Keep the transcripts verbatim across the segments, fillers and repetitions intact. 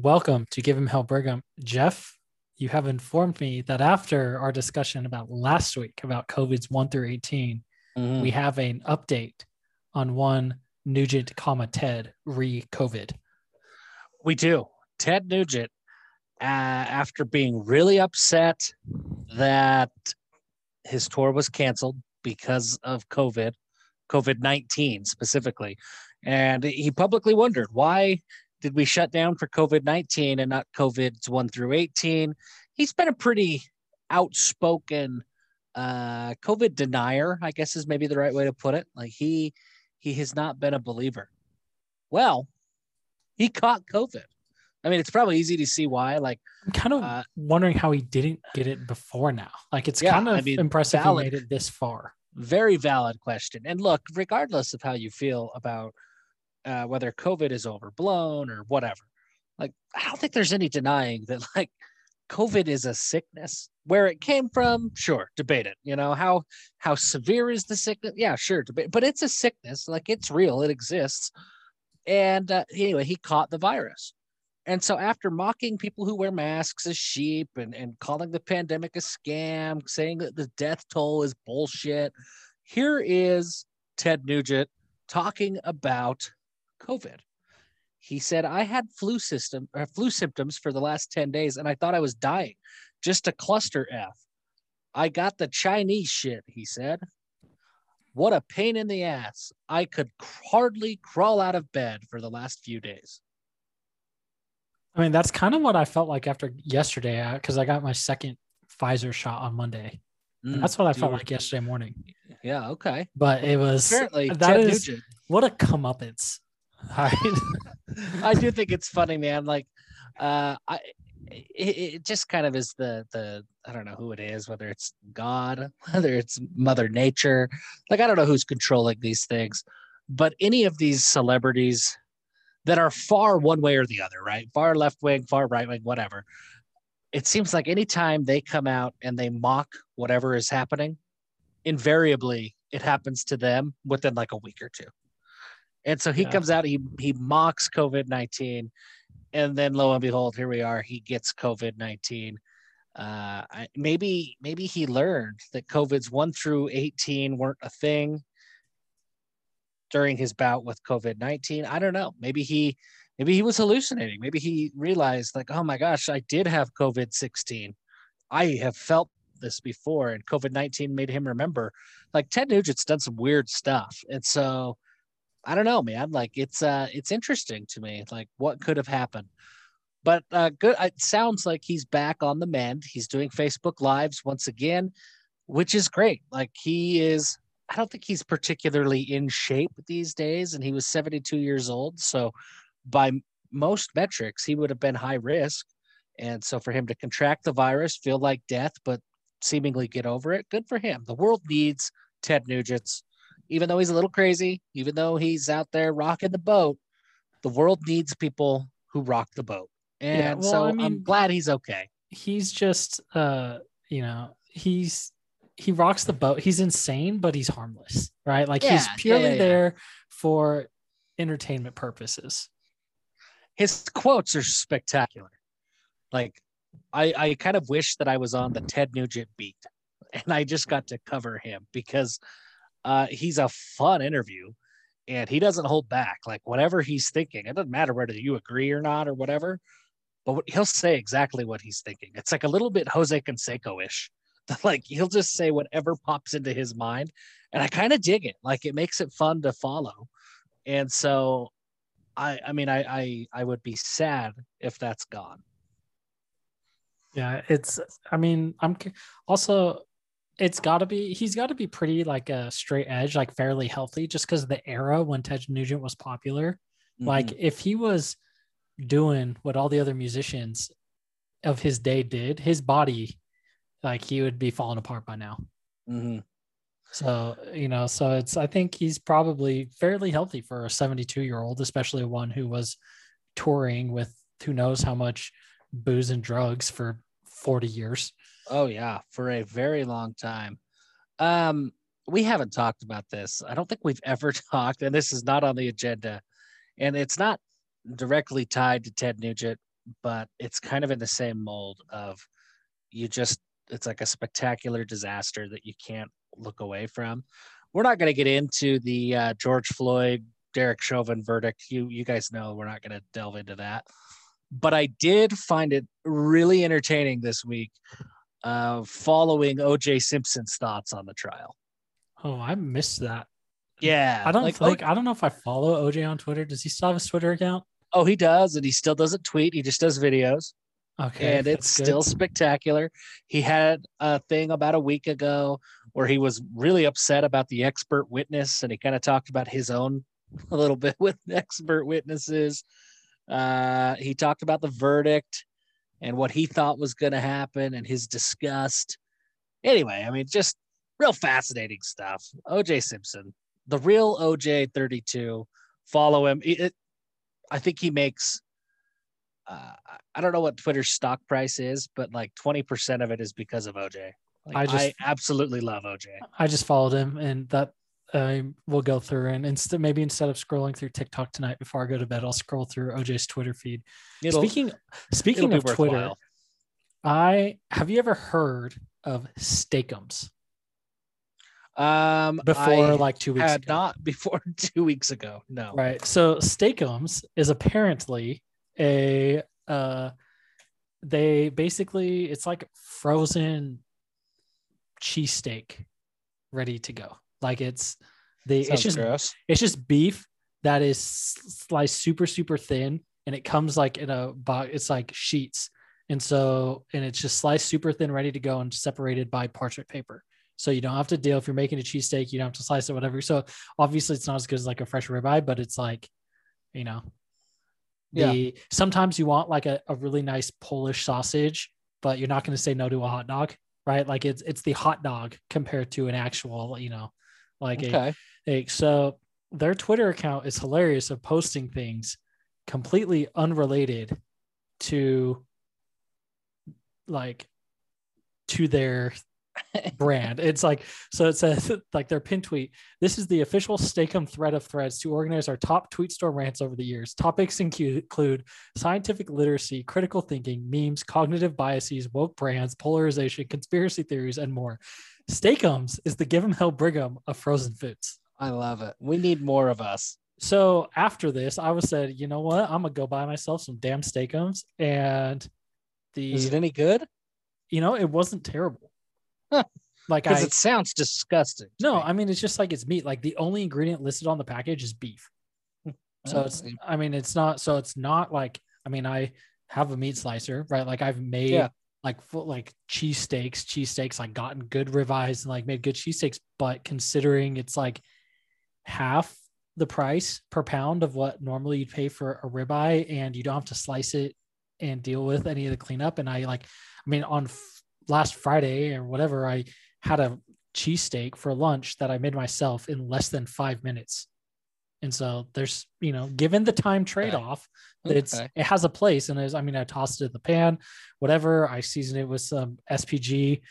welcome to Give Him Hell Brigham. Jeff, you have informed me that after our discussion about last week about COVID's one through eighteen, Mhm. we have an update on one Nugent, comma Ted re COVID. We do. Ted Nugent, uh, after being really upset that his tour was canceled because of COVID, COVID nineteen specifically, and he publicly wondered, why did we shut down for COVID nineteen and not COVID's one through eighteen? He's been a pretty outspoken uh, COVID denier, I guess is maybe the right way to put it. Like he he has not been a believer. Well, he caught COVID. I mean, it's probably easy to see why. Like, I'm kind of uh, wondering how he didn't get it before now. Like, it's yeah, kind of I mean, impressive valid, he made it this far. Very valid question. And look, regardless of how you feel about uh, whether COVID is overblown or whatever, like, I don't think there's any denying that, like, COVID is a sickness. Where it came from, sure, debate it. You know, how how severe is the sickness? Yeah, sure, debate. But it's a sickness. Like, it's real. It exists. And uh, anyway, he caught the virus. And so after mocking people who wear masks as sheep and, and calling the pandemic a scam, saying that the death toll is bullshit, here is Ted Nugent talking about COVID. He said, I had flu system or flu symptoms for the last ten days and I thought I was dying. Just a cluster F. I got the Chinese shit, he said. What a pain in the ass. I could hardly crawl out of bed for the last few days. I mean, that's kind of what I felt like after yesterday because I got my second Pfizer shot on Monday. And Mm, that's what I felt were, like yesterday morning. Yeah, okay. But it was apparently that Ted is Nugent. What a comeuppance. Right? I do think it's funny, man. Like, uh, I it, it just kind of is the the I don't know who it is, whether it's God, whether it's Mother Nature. Like, I don't know who's controlling these things, but any of these celebrities that are far one way or the other, right? Far left wing, far right wing, whatever. It seems like anytime they come out and they mock whatever is happening, invariably it happens to them within like a week or two. And so he Yeah. comes out, he he mocks COVID nineteen, and then lo and behold, here we are. He gets COVID nineteen. Uh, I, maybe maybe he learned that COVID's one through eighteen weren't a thing during his bout with COVID nineteen. I don't know. Maybe he maybe he was hallucinating. Maybe he realized, like, oh my gosh, I did have COVID sixteen. I have felt this before, and COVID nineteen made him remember. Like, Ted Nugent's done some weird stuff, and so I don't know, man. Like, it's uh, it's interesting to me, like, what could have happened. But uh, good. It sounds like he's back on the mend. He's doing Facebook Lives once again, which is great. Like, he is. I don't think he's particularly in shape these days, and he was seventy-two years old. So, by most metrics, he would have been high risk. And so, for him to contract the virus, feel like death, but seemingly get over it, good for him. The world needs Ted Nugent. Even though he's a little crazy, even though he's out there rocking the boat, the world needs people who rock the boat. And yeah, well, so I mean, I'm glad he's okay. He's just, uh, you know, he's, he rocks the boat. He's insane, but he's harmless, right? Like, Yeah, he's purely yeah, yeah, yeah. there for entertainment purposes. His quotes are spectacular. Like, I, I kind of wish that I was on the Ted Nugent beat and I just got to cover him because uh, he's a fun interview and he doesn't hold back. Like, whatever he's thinking, it doesn't matter whether you agree or not or whatever, but he'll say exactly what he's thinking. It's like a little bit Jose Canseco-ish. Like, he'll just say whatever pops into his mind. And I kind of dig it. Like, it makes it fun to follow. And so, I, I mean, I, I, I would be sad if that's gone. Yeah, it's, I mean, I'm also, it's got to be, he's got to be pretty like a straight edge, like fairly healthy, just because of the era when Ted Nugent was popular. Mm-hmm. Like, if he was doing what all the other musicians of his day did, his body, like, he would be falling apart by now. Mm-hmm. So, you know, so it's, I think he's probably fairly healthy for a seventy-two year old, especially one who was touring with who knows how much booze and drugs for forty years. Oh yeah, for a very long time. Um, we haven't talked about this. I don't think we've ever talked, and this is not on the agenda, and it's not directly tied to Ted Nugent, but it's kind of in the same mold of you just, it's like a spectacular disaster that you can't look away from. We're not going to get into the uh, George Floyd, Derek Chauvin verdict. You, you guys know we're not going to delve into that. But I did find it really entertaining this week, uh, following O J Simpson's thoughts on the trial. Oh, I missed that. Yeah. I don't like, like, I don't know if I follow O J on Twitter. Does he still have his Twitter account? Oh, he does. And he still doesn't tweet. He just does videos. Okay. And it's still spectacular. He had a thing about a week ago where he was really upset about the expert witness, and he kind of talked about his own a little bit with expert witnesses. Uh, he talked about the verdict and what he thought was going to happen and his disgust. Anyway, I mean, just real fascinating stuff. O J Simpson, the real O J thirty-two. Follow him. It, I think he makes, uh, I don't know what Twitter's stock price is, but like twenty percent of it is because of O J. Like, I just I absolutely love O J. I just followed him, and that I will go through and instead maybe instead of scrolling through TikTok tonight before I go to bed, I'll scroll through O J's Twitter feed. It'll, speaking speaking of Twitter, I have you ever heard of Steakums? Um, before I like two weeks had ago. Not before two weeks ago. No. Right. So Steakums is apparently a uh they basically it's like frozen cheesesteak ready to go. Like it's the Sounds it's just gross. it's just beef that is sliced super super thin, and it comes like in a box. It's like sheets, and so and it's just sliced super thin, ready to go, and separated by parchment paper. So you don't have to deal if you're making a cheesesteak. You don't have to slice it, whatever. So obviously it's not as good as like a fresh ribeye, but it's like, you know, the yeah. Sometimes you want like a, a really nice Polish sausage, but you're not going to say no to a hot dog, right? Like it's it's the hot dog compared to an actual, you know, like okay. a, a so their Twitter account is hilarious of posting things completely unrelated to like to their brand. It's like, so it says like their pin tweet, this is the official Steakum thread of threads to organize our top tweet storm rants over the years. Topics include scientific literacy, critical thinking, memes, cognitive biases, woke brands, polarization, conspiracy theories, and more. Steakums is the give 'em hell Brigham of frozen foods. I love it. We need more of us. So after this, I was said, you know what? I'm gonna go buy myself some damn Steakums. And the is it any good? You know, it wasn't terrible. Huh. Like because it sounds disgusting. No, me. I mean it's just like it's meat. Like the only ingredient listed on the package is beef. So oh, it's I mean it's not so it's not like I mean I have a meat slicer, right? Like I've made yeah. like full like cheesesteaks, cheesesteaks, like gotten good ribeyes and like made good cheesesteaks, but considering it's like half the price per pound of what normally you'd pay for a ribeye, and you don't have to slice it and deal with any of the cleanup. And I like I mean on last Friday or whatever, I had a cheesesteak for lunch that I made myself in less than five minutes. And so there's, you know, given the time trade-off, okay. it's, okay. it has a place. And as I mean, I tossed it in the pan, whatever. I seasoned it with some S P G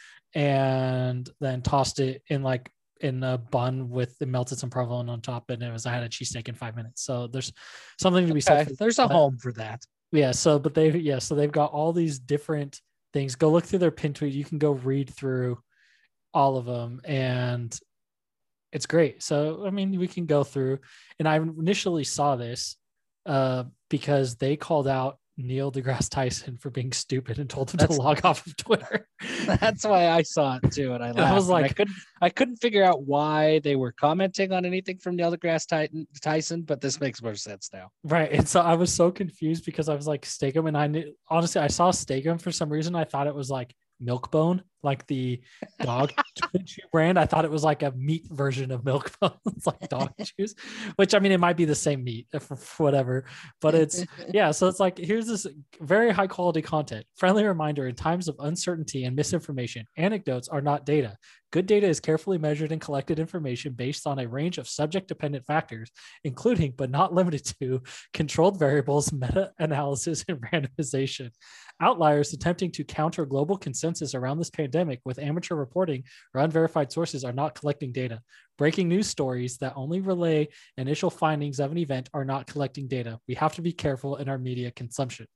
and then tossed it in like in a bun with the melted some provolone on top. And it was, I had a cheesesteak in five minutes. So there's something to be okay. said. For there's a that. home for that. Yeah. So, but they, yeah. So they've got all these different things. Go look through their pin tweet. You can go read through all of them, and it's great. So, I mean, we can go through, and I initially saw this uh, because they called out Neil deGrasse Tyson for being stupid and told him That's, to log off of Twitter. That's why I saw it too. And I, laughed. I was like, I couldn't, I couldn't figure out why they were commenting on anything from Neil deGrasse Tyson, but this makes more sense now. Right. And so I was so confused because I was like Steakum, and I knew, honestly, I saw Steakum for some reason. I thought it was like Milkbone, like the dog chew brand. I thought it was like a meat version of Milkbone. It's like dog chews, which I mean, it might be the same meat for, for whatever, but it's, yeah. So it's like, here's this very high quality content. Friendly reminder, in times of uncertainty and misinformation, anecdotes are not data. Good data is carefully measured and collected information based on a range of subject-dependent factors, including but not limited to controlled variables, meta-analysis, and randomization. Outliers attempting to counter global consensus around this pandemic with amateur reporting or unverified sources are not collecting data. Breaking news stories that only relay initial findings of an event are not collecting data. We have to be careful in our media consumption.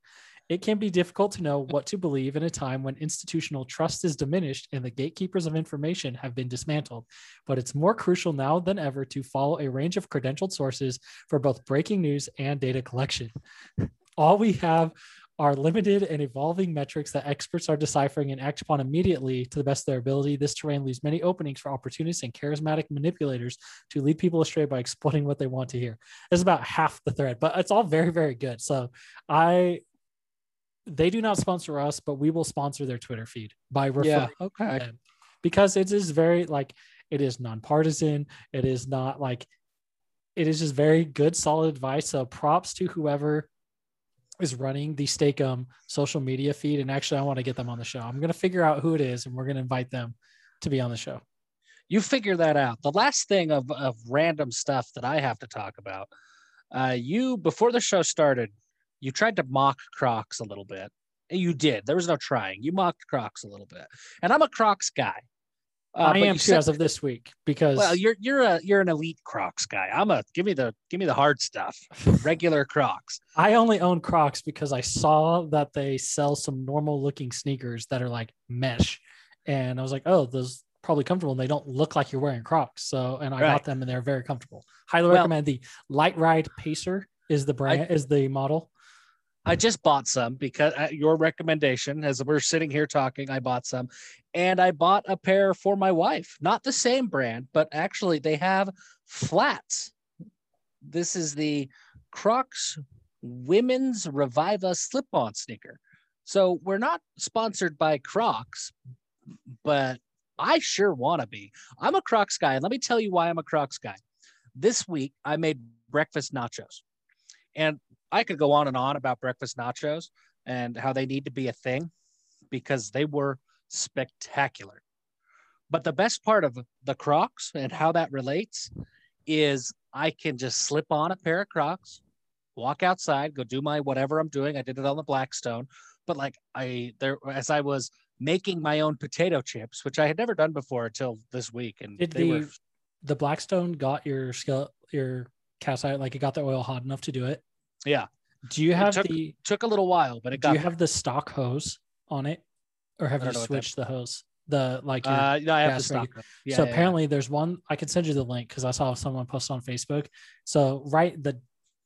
It can be difficult to know what to believe in a time when institutional trust is diminished and the gatekeepers of information have been dismantled. But it's more crucial now than ever to follow a range of credentialed sources for both breaking news and data collection. All we have are limited and evolving metrics that experts are deciphering and act upon immediately to the best of their ability. This terrain leaves many openings for opportunists and charismatic manipulators to lead people astray by exploiting what they want to hear. It's about half the thread, but it's all very, very good. So I, they do not sponsor us, but we will sponsor their Twitter feed by referring Yeah, okay. them, because it is very like, it is nonpartisan. It is not like, it is just very good, solid advice. So props to whoever is running the Steak-umm social media feed. And actually, I want to get them on the show. I'm going to figure out who it is, and we're going to invite them to be on the show. You figure that out. The last thing of, of random stuff that I have to talk about, uh, you, before the show started, you tried to mock Crocs a little bit. You did. There was no trying. You mocked Crocs a little bit. And I'm a Crocs guy. Uh, I am too said, as of this week, because well, you're you're a you're an elite Crocs guy. I'm a give me the give me the hard stuff, regular Crocs. I only own Crocs because I saw that they sell some normal looking sneakers that are like mesh, and I was like, oh, those probably comfortable, and they don't look like you're wearing Crocs. So, and I right. got them, and they're very comfortable. Highly well, recommend. The Light Ride Pacer is the brand, I, is the model. I just bought some because at your recommendation, as we're sitting here talking, I bought some, and I bought a pair for my wife, not the same brand, but actually they have flats. This is the Crocs Women's Reviva slip-on sneaker. So we're not sponsored by Crocs, but I sure want to be. I'm a Crocs guy, and let me tell you why I'm a Crocs guy. This week, I made breakfast nachos, and I could go on and on about breakfast nachos and how they need to be a thing because they were spectacular. But the best part of the Crocs and how that relates is I can just slip on a pair of Crocs, walk outside, go do my whatever I'm doing. I did it on the Blackstone, but like I there as I was making my own potato chips, which I had never done before until this week. And did they the were... the Blackstone got your skill your cast iron, like it got the oil hot enough to do it? Yeah. Do you have it took, the took a little while, but it got do you there. have the stock hose on it, or have you switched the hose? The like your uh, no, I have the stock. Yeah, so yeah, apparently yeah. there's one. I can send you the link because I saw someone post on Facebook. So right, the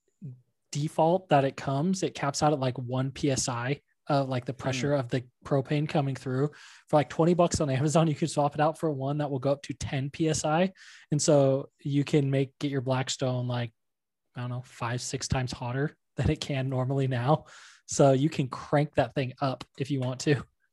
default that it comes, it caps out at like one P S I of like the pressure mm. of the propane coming through. For like twenty bucks on Amazon, you can swap it out for one that will go up to ten P S I, and so you can make get your Blackstone like I don't know five six times hotter than it can normally now. So you can crank that thing up if you want to.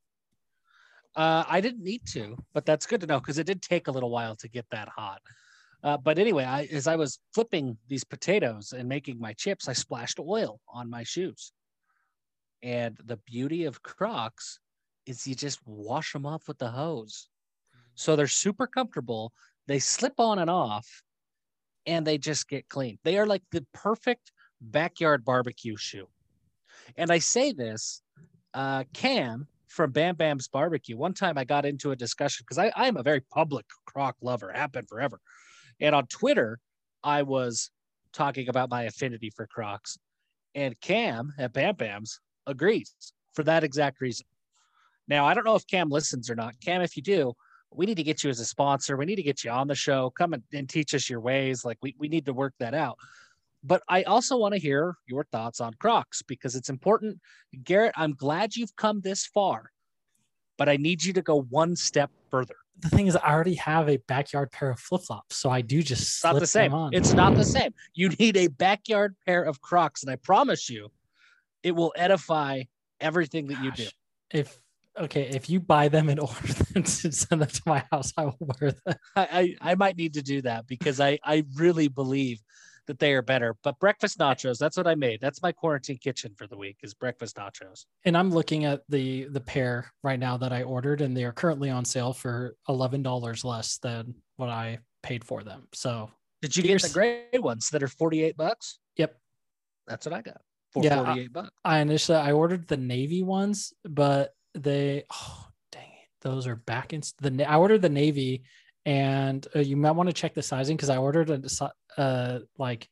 Uh, I didn't need to, but that's good to know because it did take a little while to get that hot. Uh, but anyway, I, as I was flipping these potatoes and making my chips, I splashed oil on my shoes. And the beauty of Crocs is you just wash them off with the hose. So they're super comfortable. They slip on and off, and they just get clean. They are like the perfect backyard barbecue shoe. And I say this, uh, Cam from Bam Bam's Barbecue, one time I got into a discussion because I, I am a very public Croc lover, have been forever. And on Twitter, I was talking about my affinity for Crocs. And Cam at Bam Bam's agrees for that exact reason. Now, I don't know if Cam listens or not. Cam, if you do, we need to get you as a sponsor. We need to get you on the show. Come and, and teach us your ways. Like we, we need to work that out. But I also want to hear your thoughts on Crocs because it's important. Garrett, I'm glad you've come this far, but I need you to go one step further. The thing is, I already have a backyard pair of flip-flops, so I do just it's not the same. It's not the same. You need a backyard pair of Crocs, and I promise you, it will edify everything that Gosh, you do. If okay, if you buy them and order them to send them to my house, I will wear them. I, I, I might need to do that because I, I really believe that they are better. But breakfast nachos, that's what I made. That's my quarantine kitchen for the week is breakfast nachos. And I'm looking at the the pair right now that I ordered, and they are currently on sale for eleven dollars less than what I paid for them. So did you get the gray ones that are forty-eight bucks? Yep. That's what I got for yeah, forty-eight bucks. I initially, I ordered the navy ones, but they, oh, dang it. Those are back in the, I ordered the navy, and uh, you might want to check the sizing because I ordered a, uh, like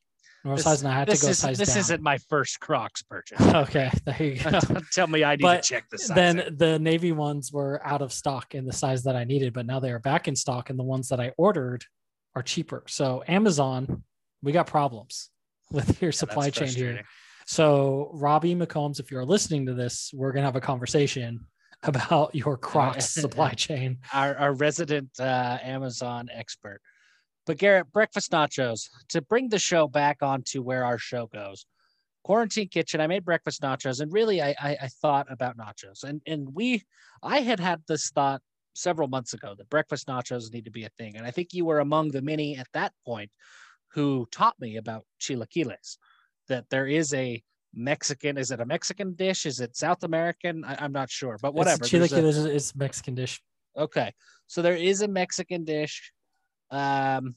Normal This, size, and I had to this go is size this down. isn't my first Crocs purchase. Okay, there you go. Don't tell me I need But to check the size. then the navy ones were out of stock in the size that I needed, but now they are back in stock, and the ones that I ordered are cheaper. So Amazon, we got problems with your Yeah, supply that's chain here. frustrating. So Robbie McCombs, if you're listening to this, we're gonna have a conversation about your Crocs supply chain. Our, our resident uh, Amazon expert. But Garrett, breakfast nachos, to bring the show back onto where our show goes. Quarantine Kitchen, I made breakfast nachos, and really I, I, I thought about nachos. And and we, I had had this thought several months ago that breakfast nachos need to be a thing. And I think you were among the many at that point who taught me about chilaquiles, that there is a Mexican, is it a Mexican dish? Is it South American? I, I'm not sure, but whatever. Chilaquiles is a Mexican dish. Okay. So there is a Mexican dish um,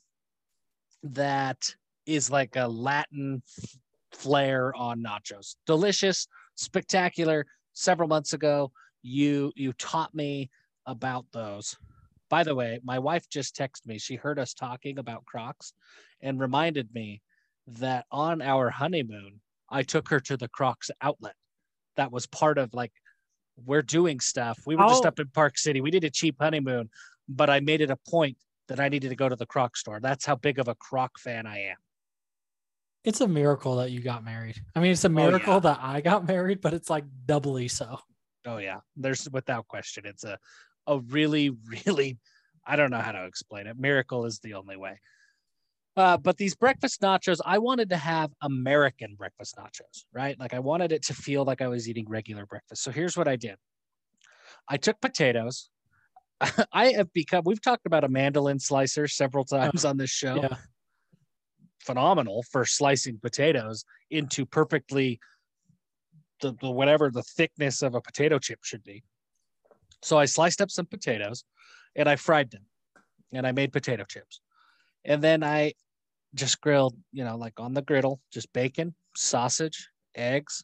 that is like a Latin flair on nachos. Delicious, spectacular. Several months ago, you you taught me about those. By the way, my wife just texted me. She heard us talking about Crocs and reminded me that on our honeymoon, I took her to the Crocs outlet. That was part of like, we're doing stuff. We were oh. just up in Park City. We did a cheap honeymoon, but I made it a point that I needed to go to the Croc store. That's how big of a Croc fan I am. It's a miracle that you got married. I mean, it's a miracle oh, yeah. that I got married, but it's like doubly so. Oh yeah. There's without question. It's a, a really, really, I don't know how to explain it. Miracle is the only way. Uh, but these breakfast nachos, I wanted to have American breakfast nachos, right? Like I wanted it to feel like I was eating regular breakfast. So here's what I did. I took potatoes. I have become, we've talked about a mandolin slicer several times on this show. Yeah. Phenomenal for slicing potatoes into perfectly the, the whatever the thickness of a potato chip should be. So I sliced up some potatoes and I fried them and I made potato chips. And then I just grilled, you know, like on the griddle, just bacon, sausage, eggs,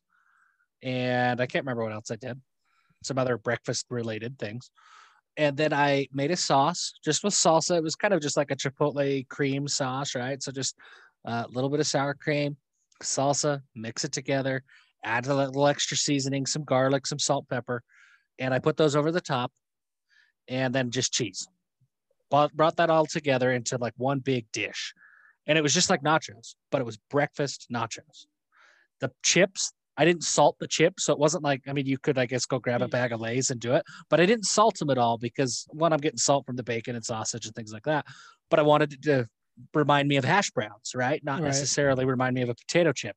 and I can't remember what else I did. Some other breakfast related things. And then I made a sauce just with salsa. It was kind of just like a chipotle cream sauce, right? So just a little bit of sour cream, salsa, mix it together, add a little extra seasoning, some garlic, some salt, pepper. And I put those over the top and then just cheese. Brought that all together into like one big dish. And it was just like nachos, but it was breakfast nachos. The chips, I didn't salt the chips. So it wasn't like, I mean, you could, I guess, go grab a bag of Lay's and do it, but I didn't salt them at all because one, I'm getting salt from the bacon and sausage and things like that. But I wanted it to remind me of hash browns, right? Not right. necessarily remind me of a potato chip.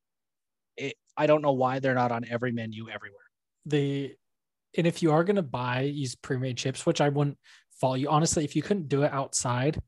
It, I don't know why they're not on every menu everywhere. The, and if you are going to buy use pre-made chips, which I wouldn't fault you, honestly, if you couldn't do it outside,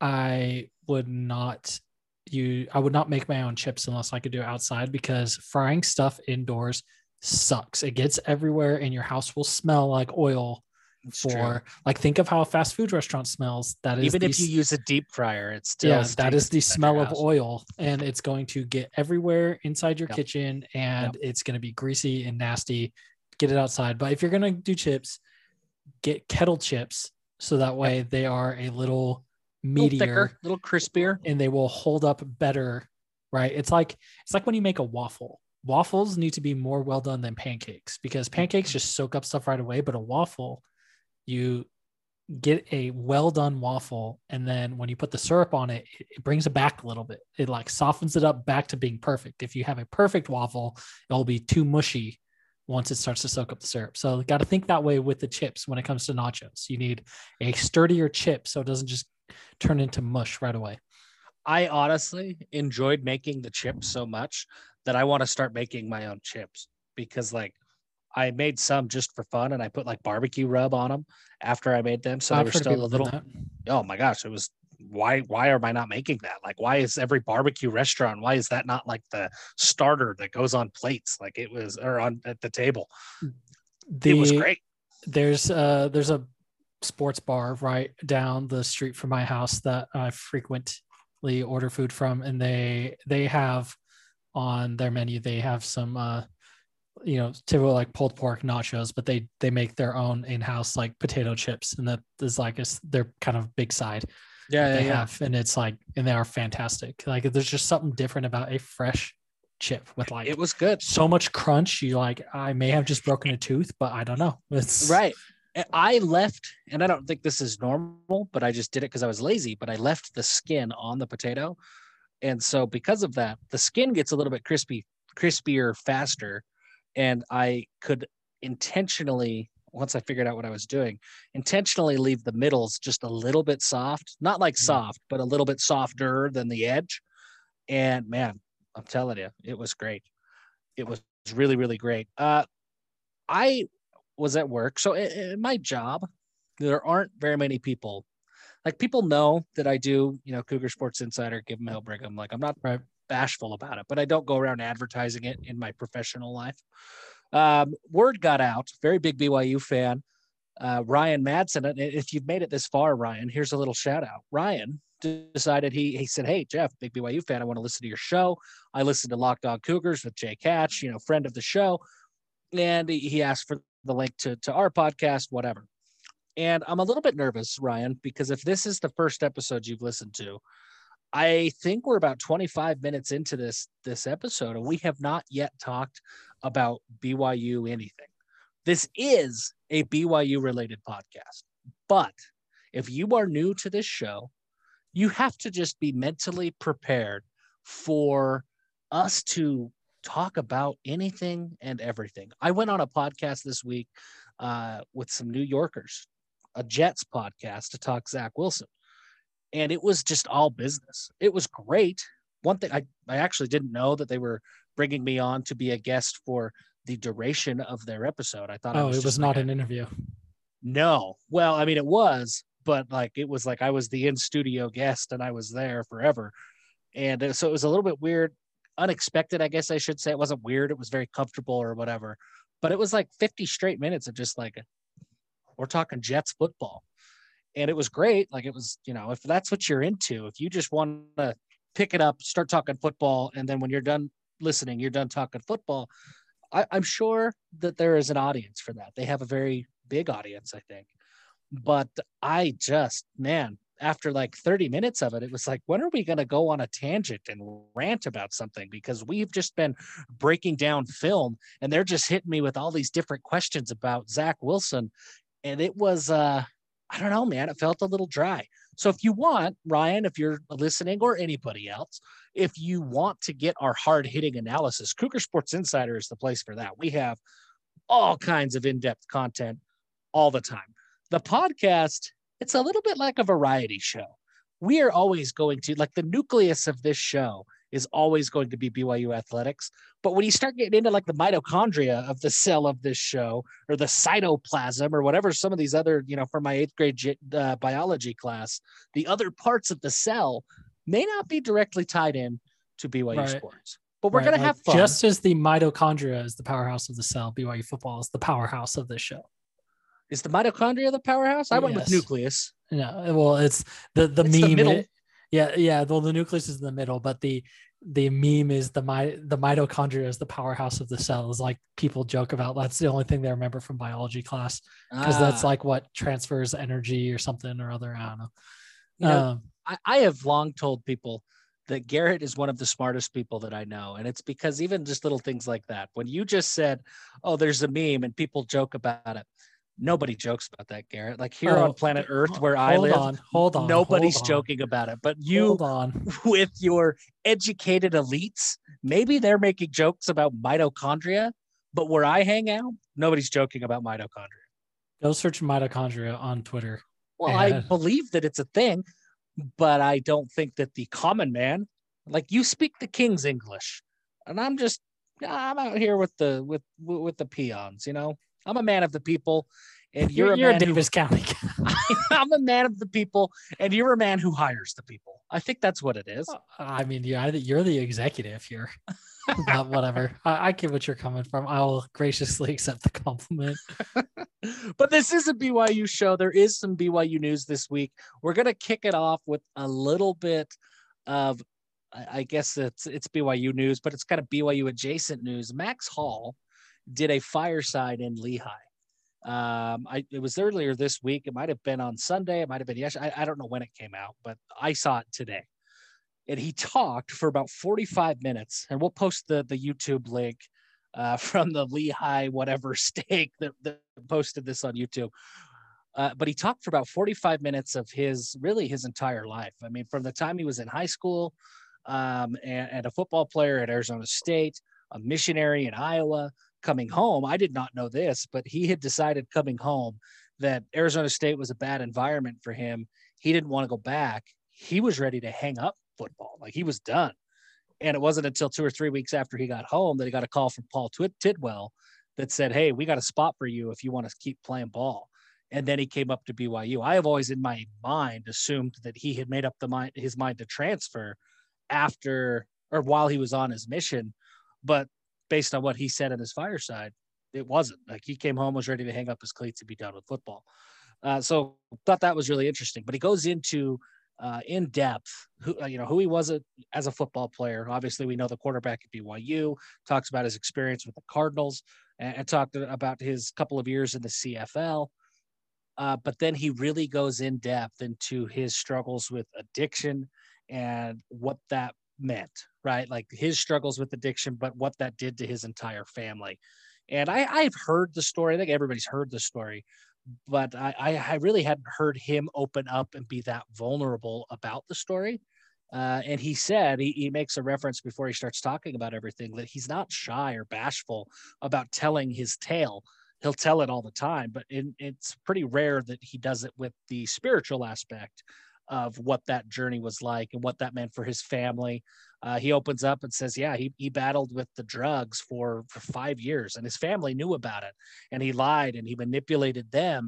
I would not you I would not make my own chips unless I could do it outside, because frying stuff indoors sucks. It gets everywhere and your house will smell like oil. It's for true. Like, think of how a fast food restaurant smells. That is even the, if you use a deep fryer, it's still yeah, that is the smell of oil, and it's going to get everywhere inside your yep. kitchen, and yep. it's going to be greasy and nasty. Get it outside. But if you're going to do chips, get kettle chips, so that way yep. they are a little meatier, little thicker, little crispier, and they will hold up better. Right? It's like it's like when you make a waffle. Waffles need to be more well done than pancakes, because pancakes just soak up stuff right away, but a waffle, you get a well done waffle, and then when you put the syrup on it, it brings it back a little bit. It like softens it up back to being perfect. If you have a perfect waffle, it'll be too mushy once it starts to soak up the syrup. So got to think that way with the chips when it comes to nachos. You need a sturdier chip so it doesn't just turn into mush right away. I honestly enjoyed making the chips so much that I want to start making my own chips, because like I made some just for fun and I put like barbecue rub on them after I made them. So I've they were still a little, oh my gosh, it was, why, why am I not making that? Like, why is every barbecue restaurant, why is that not like the starter that goes on plates? Like it was, or on at the table. The, it was great. There's uh there's a sports bar right down the street from my house that I frequently order food from. And they, they have on their menu, they have some, uh, you know, typical like pulled pork nachos, but they, they make their own in-house like potato chips. And that is like, a, their kind of big side. Yeah, that yeah, they yeah. have, and it's like, and they are fantastic. Like there's just something different about a fresh chip with like It was good. so much crunch. You like, I may have just broken a tooth, but I don't know. It's Right. And I left, and I don't think this is normal, but I just did it because I was lazy. But I left the skin on the potato. And so because of that, the skin gets a little bit crispy, crispier faster. And I could intentionally, once I figured out what I was doing, intentionally leave the middles just a little bit soft, not like soft, but a little bit softer than the edge. And man, I'm telling you, it was great. It was really, really great. Uh, I was at work. So in, in my job, there aren't very many people. Like people know that I do, you know, Cougar Sports Insider, give them hell, Brigham. Like I'm not right. bashful about it, but I don't go around advertising it in my professional life. Um, word got out, very big B Y U fan, uh, Ryan Madsen. And if you've made it this far, Ryan, here's a little shout out. Ryan decided he he said, "Hey Jeff, big B Y U fan, I want to listen to your show. I listen to Locked On Cougars with Jay Catch, you know, friend of the show." And he, he asked for the link to, to our podcast, whatever. And I'm a little bit nervous, Ryan, because if this is the first episode you've listened to, I think we're about twenty-five minutes into this this episode, and we have not yet talked about B Y U anything. This is a B Y U related podcast, but if you are new to this show, you have to just be mentally prepared for us to talk about anything and everything. I went on a podcast this week uh, with some New Yorkers, a Jets podcast, to talk Zach Wilson. And it was just all business. It was great. One thing, I, I actually didn't know that they were bringing me on to be a guest for the duration of their episode. I thought I Oh, was it was just not like an a, interview. no. Well, I mean, it was, but like it was like I was the in studio guest and I was there forever. And so it was a little bit weird, unexpected, I guess I should say. It wasn't weird. It was very comfortable or whatever. But it was like fifty straight minutes of just like, we're talking Jets football. And it was great. Like it was, you know, if that's what you're into, if you just want to pick it up, start talking football, and then when you're done listening, you're done talking football, I, I'm sure that there is an audience for that. They have a very big audience, I think. But I just, man, after like thirty minutes of it, it was like, when are we going to go on a tangent and rant about something? Because we've just been breaking down film and they're just hitting me with all these different questions about Zach Wilson. And it was, uh, I don't know, man, it felt a little dry. So if you want, Ryan, if you're listening or anybody else, if you want to get our hard hitting analysis, Cougar Sports Insider is the place for that. We have all kinds of in-depth content all the time. The podcast, it's a little bit like a variety show. We are always going to, like the nucleus of this show is always going to be B Y U athletics. But when you start getting into like the mitochondria of the cell of this show or the cytoplasm or whatever, some of these other, you know, from my eighth grade uh, biology class, the other parts of the cell may not be directly tied in to B Y U right. sports. But we're right. going to like have fun. Just as the mitochondria is the powerhouse of the cell, B Y U football is the powerhouse of this show. Is the mitochondria the powerhouse? I went yes. with nucleus. No, well, it's the the it's meme. The middle. It, yeah, yeah. Well, the nucleus is in the middle, but the the meme is the my the mitochondria is the powerhouse of the cell. Is like people joke about. That's the only thing they remember from biology class because ah. that's like what transfers energy or something or other. I don't know. You know um, I, I have long told people that Garrett is one of the smartest people that I know. And it's because even just little things like that, when you just said, oh, there's a meme and people joke about it. Nobody jokes about that, Garrett. Like here oh, on planet Earth where I live, on, hold on, nobody's hold on. joking about it. But you, hold on. with your educated elites, maybe they're making jokes about mitochondria, but where I hang out, nobody's joking about mitochondria. Go search mitochondria on Twitter. Well, and... I believe that it's a thing, but I don't think that the common man, like you speak the king's English, and I'm just, I'm out here with the with with the peons, you know. I'm a man of the people, and you're, you're, a you're man a Davis who, County. I'm a man of the people, and you're a man who hires the people. I think that's what it is. I mean, yeah, you're the executive here. But whatever. I, I get what you're coming from. I'll graciously accept the compliment. But this is a B Y U show. There is some B Y U news this week. We're gonna kick it off with a little bit of, I guess it's it's B Y U news, but it's kind of B Y U adjacent news. Max Hall did a fireside in Lehigh. Um, I it was earlier this week. It might have been on Sunday. It might have been yesterday. I, I don't know when it came out, but I saw it today. And he talked for about forty-five minutes. And we'll post the the YouTube link uh, from the Lehigh whatever steak that, that posted this on YouTube. Uh, but he talked for about forty-five minutes of his really his entire life. I mean, from the time he was in high school, um, and, and a football player at Arizona State, a missionary in Iowa, coming home. I did not know this, but he had decided coming home that Arizona State was a bad environment for him. He didn't want to go back. He was ready to hang up football. Like, he was done. And it wasn't until two or three weeks after he got home that he got a call from Paul Tidwell that said, "Hey, we got a spot for you if you want to keep playing ball." And then he came up to B Y U. I have always in my mind assumed that he had made up the mind, his mind to transfer after or while he was on his mission. But based on what he said at his fireside, it wasn't. Like, he came home, was ready to hang up his cleats and be done with football. Uh, so thought that was really interesting. But he goes into uh, in depth, who you know who he was a, as a football player. Obviously, we know the quarterback at B Y U. Talks about his experience with the Cardinals, and, and talked about his couple of years in the C F L. Uh, but then he really goes in depth into his struggles with addiction and what that meant, right? Like, his struggles with addiction, but what that did to his entire family. And I, I've heard the story. I think everybody's heard the story, but I, I really hadn't heard him open up and be that vulnerable about the story. Uh, and he said, he, he makes a reference before he starts talking about everything, that he's not shy or bashful about telling his tale. He'll tell it all the time, but it, it's pretty rare that he does it with the spiritual aspect of what that journey was like and what that meant for his family. Uh, he opens up and says, yeah, he, he battled with the drugs for, for five years and his family knew about it. And he lied and he manipulated them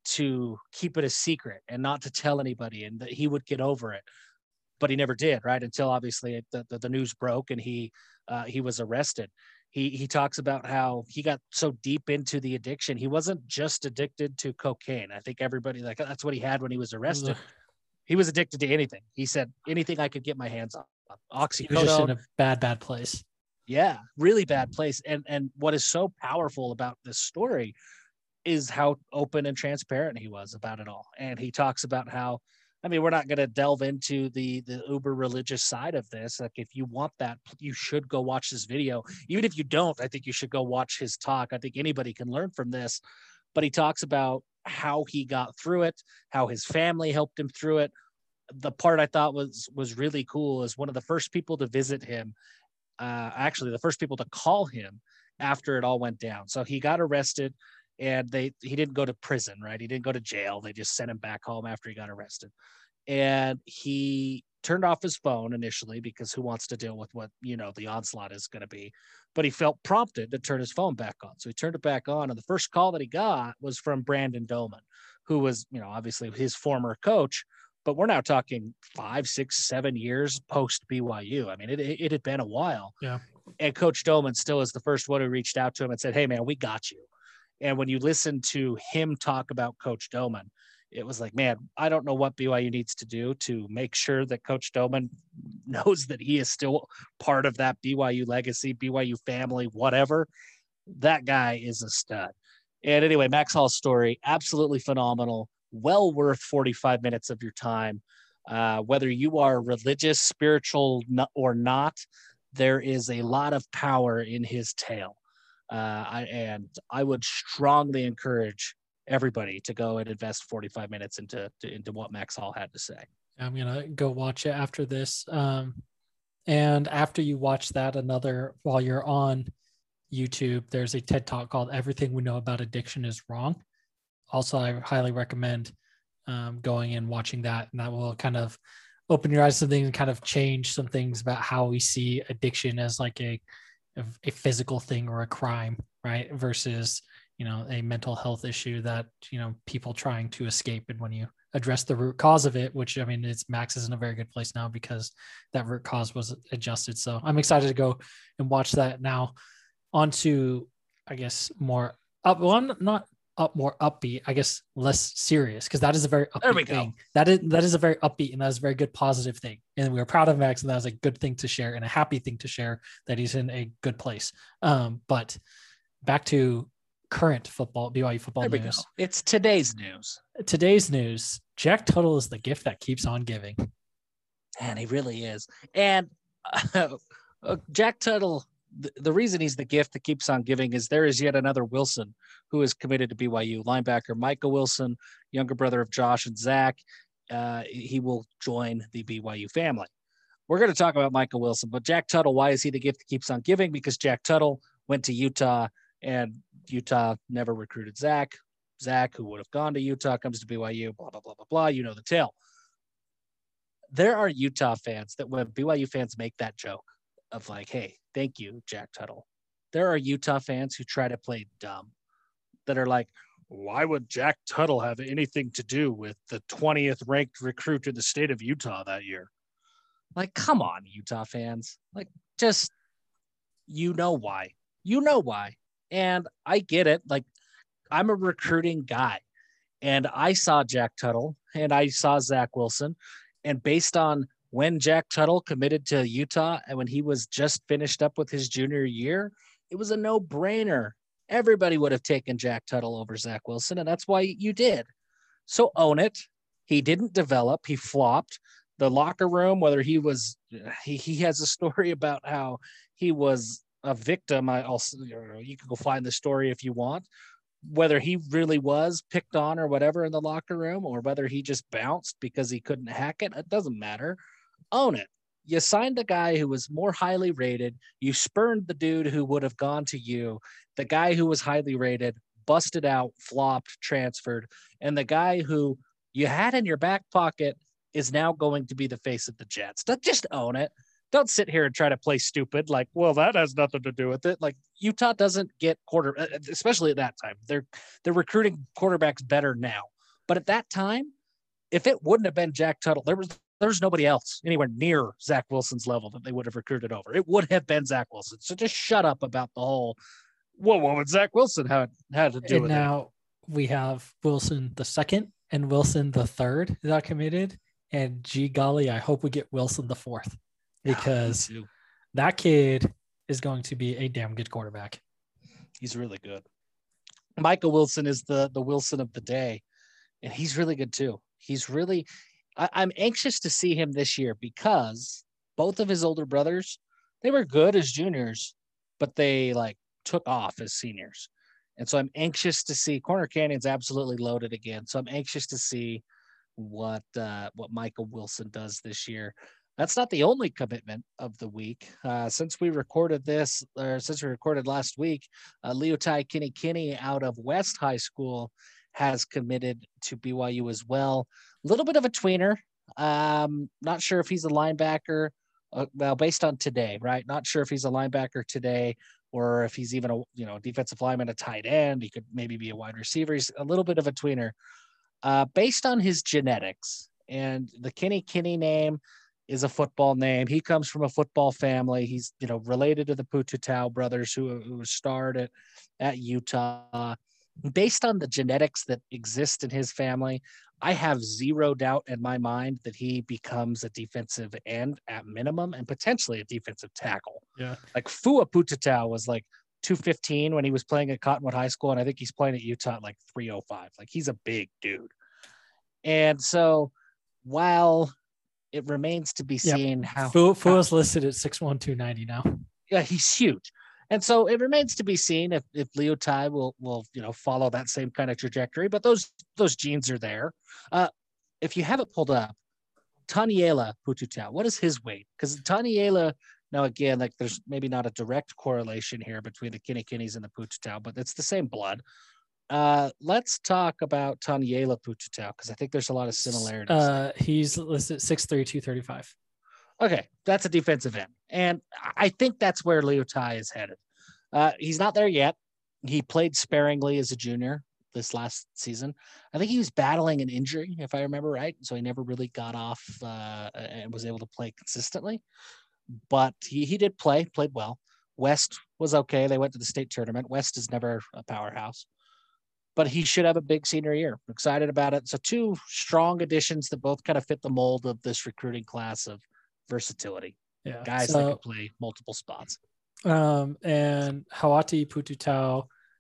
to keep it a secret and not to tell anybody, and that he would get over it. But he never did, right? Until obviously the, the, the news broke and he uh, he was arrested. He he talks about how he got so deep into the addiction. He wasn't just addicted to cocaine. I think everybody, like, that's what he had when he was arrested. He was addicted to anything. He said, anything I could get my hands on. Oxycodone. He was just in a bad, bad place. Yeah, really bad place. And and what is so powerful about this story is how open and transparent he was about it all. And he talks about how, I mean, we're not going to delve into the the uber religious side of this. Like, if you want that, you should go watch this video. Even if you don't, I think you should go watch his talk. I think anybody can learn from this. But he talks about how he got through it, how his family helped him through it. The part I thought was was really cool is one of the first people to visit him, uh, actually the first people to call him after it all went down. So he got arrested. And they he didn't go to prison, right? He didn't go to jail. They just sent him back home after he got arrested. And he turned off his phone initially because who wants to deal with what, you know, the onslaught is going to be. But he felt prompted to turn his phone back on. So he turned it back on. And the first call that he got was from Brandon Doman, who was, you know, obviously his former coach. But we're now talking five, six, seven years post B Y U. I mean, it, it, it had been a while. Yeah. And Coach Doman still is the first one who reached out to him and said, "Hey, man, we got you." And when you listen to him talk about Coach Doman, it was like, man, I don't know what B Y U needs to do to make sure that Coach Doman knows that he is still part of that B Y U legacy, B Y U family, whatever. That guy is a stud. And anyway, Max Hall's story, absolutely phenomenal. Well worth forty-five minutes of your time. Uh, whether you are religious, spiritual or not, there is a lot of power in his tale. Uh, I, and I would strongly encourage everybody to go and invest forty-five minutes into to, into what Max Hall had to say. I'm gonna go watch it after this. Um, and after you watch that, another while you're on YouTube, there's a TED Talk called "Everything We Know About Addiction Is Wrong." Also, I highly recommend um, going and watching that, and that will kind of open your eyes to things and kind of change some things about how we see addiction as like a a physical thing or a crime, right? Versus, you know, a mental health issue that, you know, people trying to escape. And when you address the root cause of it, which I mean, it's Max is in a very good place now because that root cause was adjusted. So I'm excited to go and watch that now. On to, I guess, more up one, not up more upbeat, I guess less serious, because that is a very upbeat there we thing. go. That is that is a very upbeat and that is a very good positive thing. And we were proud of Max, and that was a good thing to share and a happy thing to share that he's in a good place. Um, but back to current football B Y U football There we news. go. It's today's news. Today's news: Jack Tuttle is the gift that keeps on giving. And he really is. And uh, uh, Jack Tuttle, the, the reason he's the gift that keeps on giving is there is yet another Wilson who is committed to B Y U. Linebacker Micah Wilson, younger brother of Josh and Zach. Uh, he will join the B Y U family. We're going to talk about Micah Wilson, but Jack Tuttle, why is he the gift that keeps on giving? Because Jack Tuttle went to Utah, and Utah never recruited Zach. Zach, who would have gone to Utah, comes to B Y U, blah, blah, blah, blah, blah. You know the tale. There are Utah fans that when B Y U fans make that joke of like, hey, thank you, Jack Tuttle. There are Utah fans who try to play dumb that are like, why would Jack Tuttle have anything to do with the twentieth ranked recruit in the state of Utah that year? Like, come on, Utah fans. Like, just, you know why. You know why. And I get it. Like, I'm a recruiting guy. And I saw Jack Tuttle and I saw Zach Wilson. And based on when Jack Tuttle committed to Utah and when he was just finished up with his junior year, it was a no-brainer. Everybody would have taken Jack Tuttle over Zach Wilson, and that's why you did. So own it. He didn't develop. He flopped. The locker room, whether he was, he, he has a story about how he was a victim. I also, you know, you can go find the story if you want. Whether he really was picked on or whatever in the locker room, or whether he just bounced because he couldn't hack it, it doesn't matter. Own it. You signed the guy who was more highly rated. You spurned the dude who would have gone to you. The guy who was highly rated, busted out, flopped, transferred. And the guy who you had in your back pocket is now going to be the face of the Jets. Just own it. Don't sit here and try to play stupid. Like, well, that has nothing to do with it. Like, Utah doesn't get quarter, especially at that time. They're they're recruiting quarterbacks better now. But at that time, if it wouldn't have been Jack Tuttle, there was there's nobody else anywhere near Zach Wilson's level that they would have recruited over. It would have been Zach Wilson. So just shut up about the whole, well, what would Zach Wilson have had to do and with now it? we have Wilson the second and Wilson the third that committed. And gee golly, I hope we get Wilson the fourth, because Yeah, that kid is going to be a damn good quarterback. He's really good. Micah Wilson is the the Wilson of the day, and he's really good too. He's really, I, I'm anxious to see him this year because both of his older brothers, they were good as juniors, but they like took off as seniors. And so I'm anxious to see. Corner Canyon's absolutely loaded again. So I'm anxious to see what uh, what Micah Wilson does this year. That's not the only commitment of the week. Uh, since we recorded this, or since we recorded last week, uh, Leotai Kinney Kinney out of West High School has committed to B Y U as well. A little bit of a tweener. Um, not sure if he's a linebacker. Uh, well, based on today, right? Not sure if he's a linebacker today or if he's even a you know defensive lineman, a tight end. He could maybe be a wide receiver. He's a little bit of a tweener. Uh, based on his genetics, and the Kinney Kinney name is a football name. He comes from a football family. He's, you know, related to the Pututau brothers who, who starred at, at Utah. Based on the genetics that exist in his family, I have zero doubt in my mind that he becomes a defensive end at minimum and potentially a defensive tackle. Yeah. Like Fua Pututau was like two fifteen when he was playing at Cottonwood High School, and I think he's playing at Utah at like three oh five. Like, he's a big dude. And so while it remains to be seen yep. how Fua's listed at six one, two ninety now. Yeah, he's huge. And so it remains to be seen if, if Leotai will, will, you know, follow that same kind of trajectory, but those, those genes are there. Uh, if you have it pulled up, Taniela Pututau, what is his weight? Because Taniela, now again, like there's maybe not a direct correlation here between the Kinney Kinneys and the Pututau, but it's the same blood. Uh, let's talk about Taniela Pututau, because I think there's a lot of similarities. Uh, he's listed six three, two thirty-five. Okay, that's a defensive end. And I think that's where Leotai is headed. Uh, he's not there yet. He played sparingly as a junior this last season. I think he was battling an injury, if I remember right. So he never really got off uh, and was able to play consistently. But he, he did play, played well. West was okay. They went to the state tournament. West is never a powerhouse. But he should have a big senior year. I'm excited about it. So two strong additions that both kind of fit the mold of this recruiting class of versatility. Yeah, guys so, that can play multiple spots. Um, and Hawati Pututau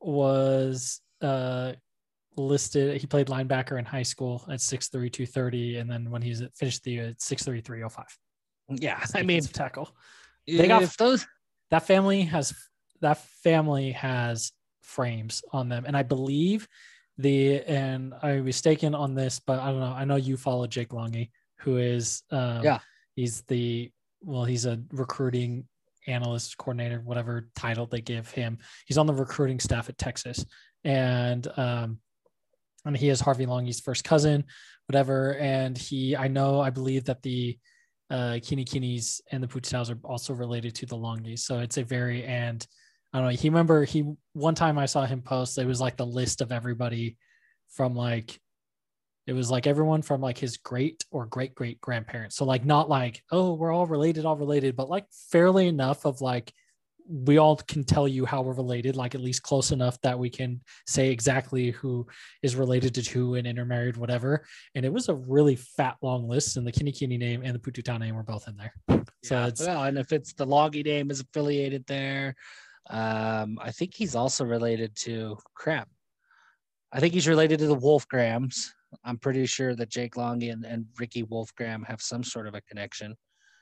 was uh, listed. He played linebacker in high school at six three, two thirty, and then when he's at, finished the year at six three, three oh five. Yeah, I mean, tackle. They got if those that family has that family has frames on them, and I believe the and I was mistaken on this, but I don't know. I know you follow Jake Longy, who is um, yeah, he's the well, he's a recruiting analyst coordinator, whatever title they give him. He's on the recruiting staff at Texas, and um, and he is Harvey Longy's first cousin, whatever. And he, I know, I believe that the uh, Kini Kinis and the Putitaus are also related to the Longys. So it's a very, and I don't know, he remember he, one time I saw him post, it was like the list of everybody from like, it was like everyone from like his great or great great grandparents. So like, not like, oh, we're all related, all related, but like fairly enough of like, we all can tell you how we're related, like at least close enough that we can say exactly who is related to who and intermarried, whatever. And it was a really fat, long list, and the Kini Kini name and the Pututau name were both in there. So yeah, it's, well, and if it's the Longy name is affiliated there, um, I think he's also related to crap. I think he's related to the Wolfgrams. I'm pretty sure that Jake Longy and, and Ricky Wolfgram have some sort of a connection.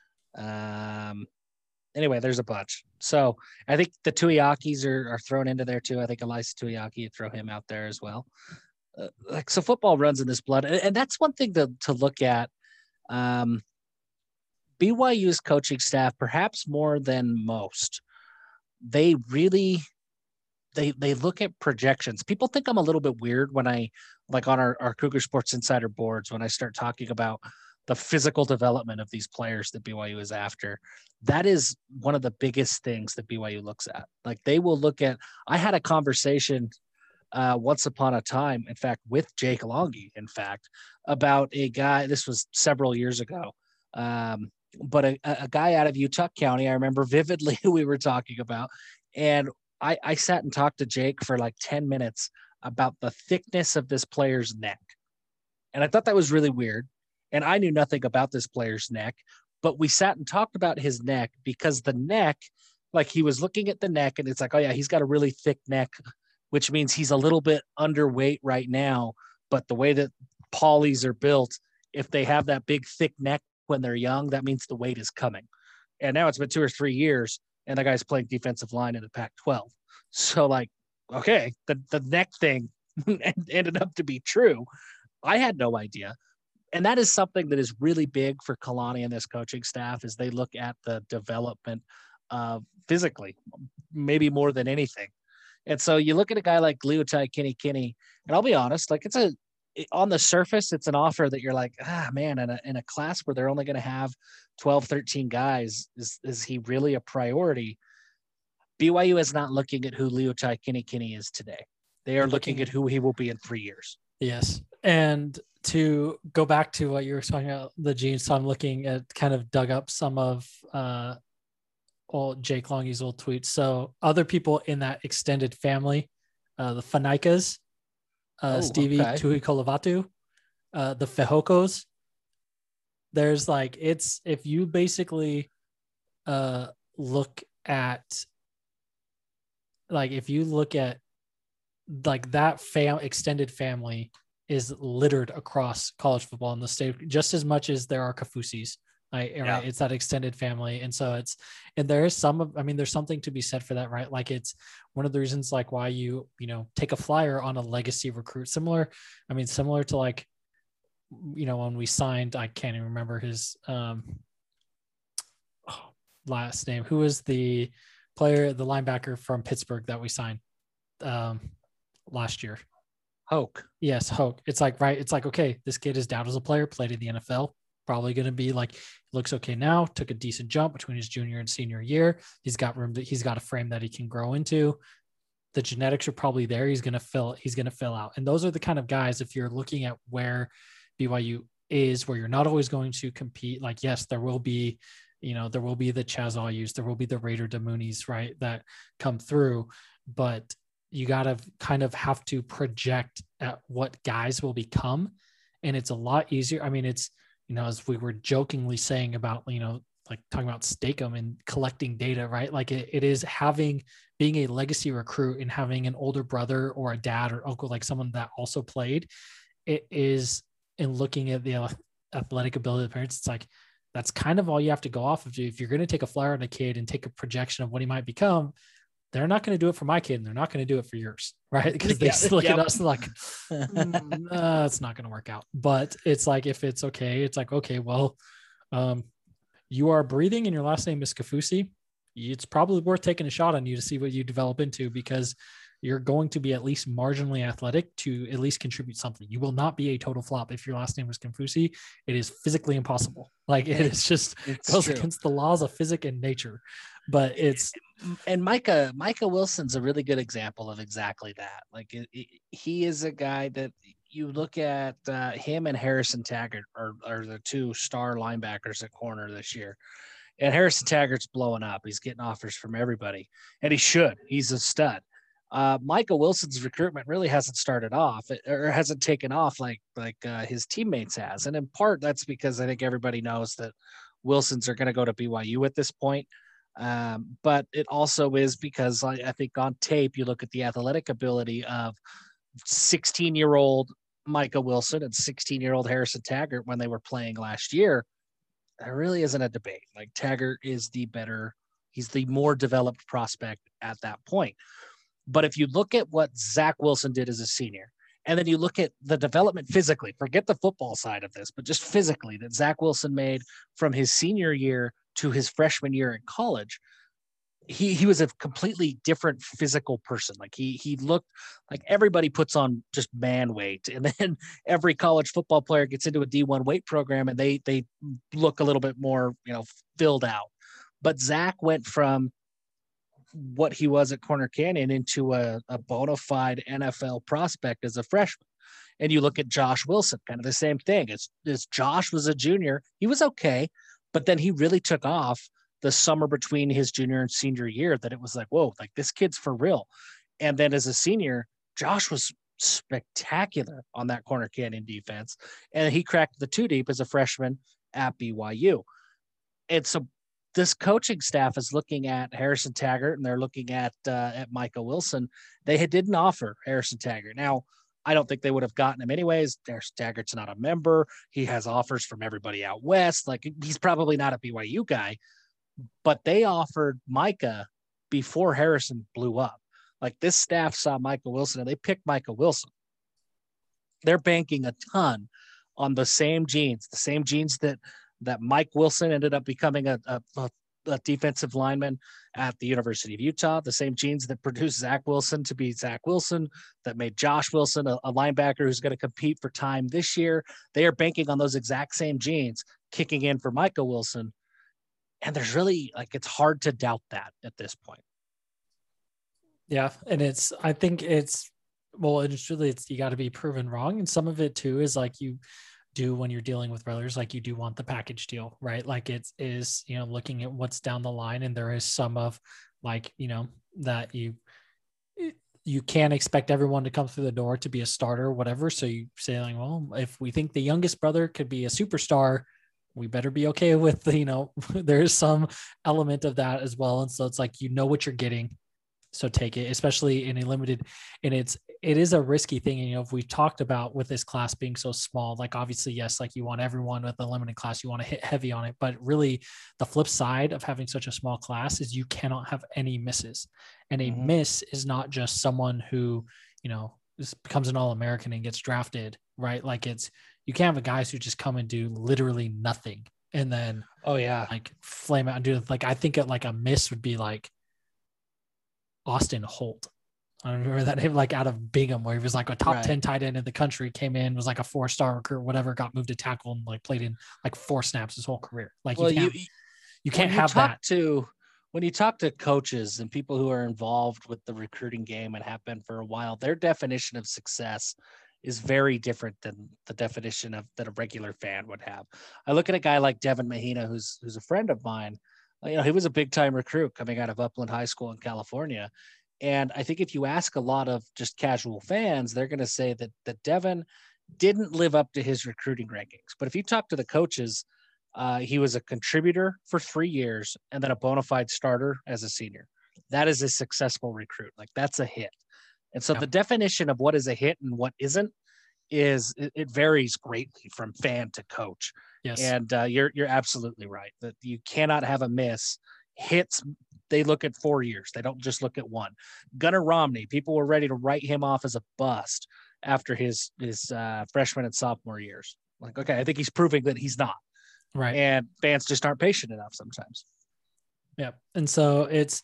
Um, Anyway, there's a bunch. So I think the Tuiakis are, are thrown into there too. I think Elias Tuiaki, throw him out there as well. Uh, like, so football runs in this blood. And, and that's one thing to, to look at. Um, B Y U's coaching staff, perhaps more than most, they really, they, they look at projections. People think I'm a little bit weird when I, like on our, our Cougar Sports Insider boards, when I start talking about the physical development of these players that B Y U is after. That is one of the biggest things that B Y U looks at. Like, they will look at, I had a conversation uh, once upon a time, in fact, with Jake Longy, in fact, about a guy, this was several years ago, um, but a, a guy out of Utah County, I remember vividly who we were talking about. And I, I sat and talked to Jake for like ten minutes about the thickness of this player's neck. And I thought that was really weird. And I knew nothing about this player's neck, but we sat and talked about his neck because the neck, like, he was looking at the neck and it's like, oh yeah, he's got a really thick neck, which means he's a little bit underweight right now. But the way that Paulies are built, if they have that big thick neck when they're young, that means the weight is coming. And now it's been two or three years and the guy's playing defensive line in the Pac twelve. So like, okay, the, the neck thing ended up to be true. I had no idea. And that is something that is really big for Kalani and this coaching staff, is they look at the development uh, physically, maybe more than anything. And so you look at a guy like Leotai Kini Kini, and I'll be honest, like, it's a, on the surface, it's an offer that you're like, ah, man, in a, in a class where they're only going to have twelve, thirteen guys, is, is he really a priority? B Y U is not looking at who Leotai Kini Kini is today. They are looking, looking at who he will be in three years. Yes. And to go back to what you were talking about, the genes, so I'm looking at, kind of dug up some of uh, old Jake Longy's old tweets. So other people in that extended family, uh, the Fanaikas, uh, oh, Stevie okay. Tuikolavatu, uh, the Fehokos. There's like, it's, if you basically uh, look at, like, if you look at like that fam extended family is littered across college football in the state, just as much as there are Kafusis. Right? Yeah. Right? It's that extended family. And so it's, and there is some of, I mean, there's something to be said for that, right? Like, it's one of the reasons, like, why you, you know, take a flyer on a legacy recruit, similar, I mean, similar to like, you know, when we signed, I can't even remember his um, oh, last name, who was the player, the linebacker from Pittsburgh that we signed um, last year. Hoke. Yes, Hoke. It's like, right. It's like, okay, this kid is down as a player, played in the N F L, probably going to be like, looks okay now, took a decent jump between his junior and senior year. He's got room, to, he's got a frame that he can grow into. The genetics are probably there. He's going to fill, he's going to fill out. And those are the kind of guys, if you're looking at where B Y U is, where you're not always going to compete, like, yes, there will be, you know, there will be the Chaz Ayus, there will be the Raider Damunis, right, that come through, but you got to kind of have to project at what guys will become. And it's a lot easier. I mean, it's, you know, as we were jokingly saying about, you know, like talking about Stakem and collecting data, right? Like it, it is having being a legacy recruit and having an older brother or a dad or uncle, like someone that also played. It is in looking at the athletic ability of the parents. It's like that's kind of all you have to go off of. If you're going to take a flyer on a kid and take a projection of what he might become, they're not going to do it for my kid and they're not going to do it for yours, right? Because they yeah, look yep. at us like, mm, uh, it's not going to work out. But it's like, if it's okay, it's like, okay, well, um, you are breathing and your last name is Kafusi. It's probably worth taking a shot on you to see what you develop into, because you're going to be at least marginally athletic to at least contribute something. You will not be a total flop if your last name was Kafusi. It is physically impossible. Like it is just it's goes true. Against the laws of physics and nature. But it's and Micah Micah Wilson's a really good example of exactly that. Like it, it, he is a guy that you look at uh, him and Harrison Taggart are, are the two star linebackers at corner this year. And Harrison Taggart's blowing up. He's getting offers from everybody, and he should. He's a stud. Uh, Micah Wilson's recruitment really hasn't started off or hasn't taken off like like uh, his teammates has, and in part that's because I think everybody knows that Wilsons are going to go to B Y U at this point. Um, but it also is because I, I think on tape you look at the athletic ability of sixteen-year-old Micah Wilson and sixteen-year-old Harrison Taggart when they were playing last year. There really isn't a debate. Like Taggart is the better, he's the more developed prospect at that point. But if you look at what Zach Wilson did as a senior, and then you look at the development physically, forget the football side of this, but just physically that Zach Wilson made from his senior year to his freshman year in college, he he was a completely different physical person. Like he he looked like everybody puts on just man weight, and then every college football player gets into a D one weight program and they they look a little bit more, you know, filled out. But Zach went from what he was at Corner Canyon into a, a bona fide N F L prospect as a freshman. And you look at Josh Wilson, kind of the same thing. As, as Josh was a junior, he was okay, but then he really took off the summer between his junior and senior year, that it was like, whoa, like this kid's for real. And then as a senior, Josh was spectacular on that Corner Canyon defense. And he cracked the two deep as a freshman at B Y U. And so this coaching staff is looking at Harrison Taggart and they're looking at uh, at Micah Wilson. They had, didn't offer Harrison Taggart. Now, I don't think they would have gotten him anyways. Harrison Taggart's not a member. He has offers from everybody out west. Like he's probably not a B Y U guy, but they offered Micah before Harrison blew up. Like this staff saw Micah Wilson and they picked Micah Wilson. They're banking a ton on the same genes, the same genes that that Mike Wilson ended up becoming a, a, a defensive lineman at the University of Utah, the same genes that produced Zach Wilson to be Zach Wilson, that made Josh Wilson a, a linebacker who's going to compete for time this year. They are banking on those exact same genes kicking in for Micah Wilson. And there's really, like, it's hard to doubt that at this point. Yeah. And it's, I think it's, well, it's really, it's, you got to be proven wrong. And some of it too is like you do when you're dealing with brothers, like you do want the package deal, right? Like it is, you know, looking at what's down the line, and there is some of like, you know, that you, you can't expect everyone to come through the door to be a starter or whatever. So you say like, well, if we think the youngest brother could be a superstar, we better be okay with the, you know, there's some element of that as well. And so it's like, you know what you're getting. So take it, especially in a limited, and it's, it is a risky thing. And, you know, if we talked about with this class being so small, like obviously, yes, like you want everyone with a limited class, you want to hit heavy on it, but really the flip side of having such a small class is you cannot have any misses. And a mm-hmm. miss is not just someone who, you know, becomes an All-American and gets drafted, right? Like it's, you can't have guys who just come and do literally nothing. And then, oh yeah, like flame out and do like, I think it like a miss would be like Austin Holt. I remember that name, like out of Bingham, where he was like a top right. ten tight end in the country, came in, was like a four-star recruit, whatever, got moved to tackle and like played in like four snaps his whole career. Like well, you can't, you, you can't have you that. To, when you talk to coaches and people who are involved with the recruiting game and have been for a while, their definition of success is very different than the definition of that a regular fan would have. I look at a guy like Devin Mahina, who's who's a friend of mine. You know, he was a big time recruit coming out of Upland High School in California. And I think if you ask a lot of just casual fans, they're going to say that that Devin didn't live up to his recruiting rankings. But if you talk to the coaches, Uh, he was a contributor for three years and then a bona fide starter as a senior. That is a successful recruit. Like that's a hit. And so Yeah. the definition of what is a hit and what isn't is it, it varies greatly from fan to coach. Yes. And uh, you're you're absolutely right that you cannot have a miss. Hits, they look at four years. They don't just look at one. Gunnar Romney, people were ready to write him off as a bust after his his uh, freshman and sophomore years. Like, okay, I think he's proving that he's not. Right. And fans just aren't patient enough sometimes. Yeah. And so it's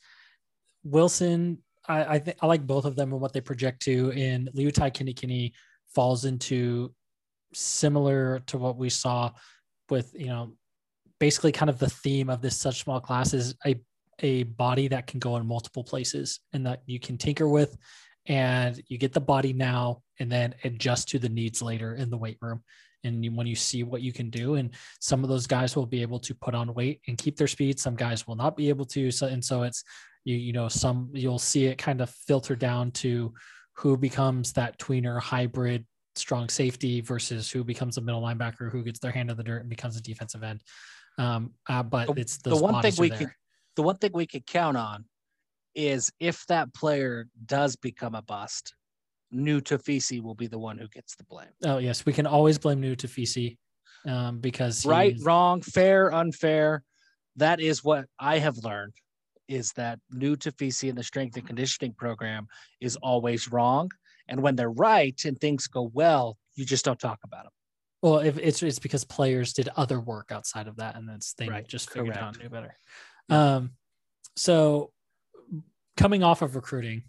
Wilson. I, I think I like both of them and what they project to. In Liutai Kinney falls into similar to what we saw with, you know, basically kind of the theme of this such small class is a, a body that can go in multiple places and that you can tinker with, and you get the body now and then adjust to the needs later in the weight room. And you, when you see what you can do, and some of those guys will be able to put on weight and keep their speed. Some guys will not be able to. So, and so it's, you, you know, some, you'll see it kind of filter down to who becomes that tweener hybrid strong safety versus who becomes a middle linebacker, who gets their hand in the dirt and becomes a defensive end. Um, uh, but the, it's the one thing we there. could, the one thing we could count on is if that player does become a bust, New Tafisi will be the one who gets the blame. Oh yes, we can always blame New Tafisi um, because right, wrong, fair, unfair. That is what I have learned, is that New Tafisi in the strength and conditioning program is always wrong. And when they're right and things go well, you just don't talk about them. Well, if it's it's because players did other work outside of that, and then they right. just figured Correct. out and knew better. Yeah. Um, so coming off of recruiting,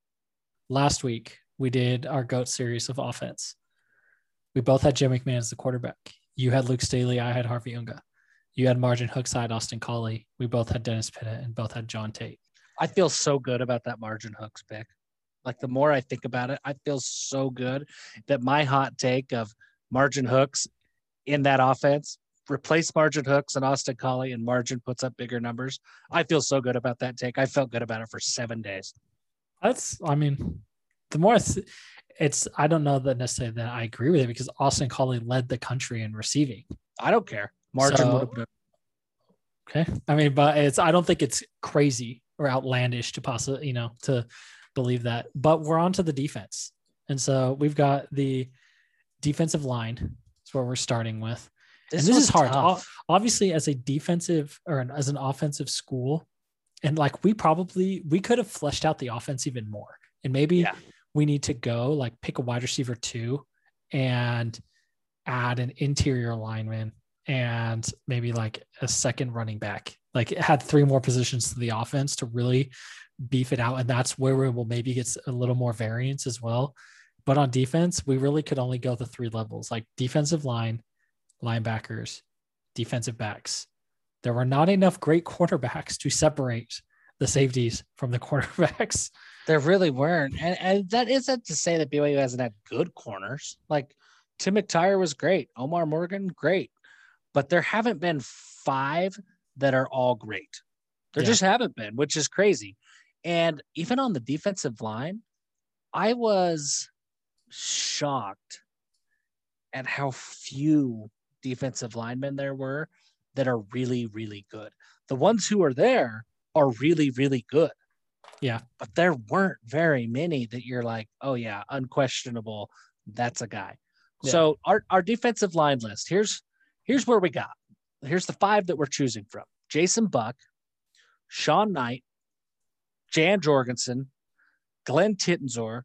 last week we did our GOAT series of offense. We both had Jim McMahon as the quarterback. You had Luke Staley. I had Harvey Unga. You had Margin Hooks. I had Austin Collie. We both had Dennis Pitta and both had John Tate. I feel so good about that Margin Hooks pick. Like the more I think about it, I feel so good that my hot take of Margin Hooks in that offense, replace Margin Hooks and Austin Collie, and Margin puts up bigger numbers. I feel so good about that take. I felt good about it for seven days. That's, I mean, the more it's, it's I don't know that necessarily that I agree with it, because Austin Collie led the country in receiving. I don't care. Margin so, would have been okay. I mean, but it's, I don't think it's crazy or outlandish to possibly, you know, to believe that. But we're on to the defense. And so we've got the defensive line. That's where we're starting with. This and this is hard. Tough. Obviously, as a defensive or an, as an offensive school, and like we probably, we could have fleshed out the offense even more. And maybe yeah. we need to go like pick a wide receiver two and add an interior lineman and maybe like a second running back. Like it had three more positions to the offense to really beef it out. And that's where we will maybe get a little more variance as well. But on defense, we really could only go the three levels, like defensive line, linebackers, defensive backs. There were not enough great quarterbacks to separate the safeties from the quarterbacks. There really weren't. And, and that isn't to say that B Y U hasn't had good corners. Like Tim McTire was great. Omar Morgan, great. But there haven't been five that are all great. There yeah. just haven't been, which is crazy. And even on the defensive line, I was shocked at how few defensive linemen there were that are really, really good. The ones who are there are really, really good. Yeah. But there weren't very many that you're like, oh yeah, unquestionable. That's a guy. Yeah. So our, our defensive line list, here's, here's where we got. Here's the five that we're choosing from. Jason Buck, Sean Knight, Jan Jorgensen, Glenn Tittenzor,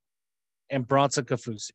and Bronson Kafusi.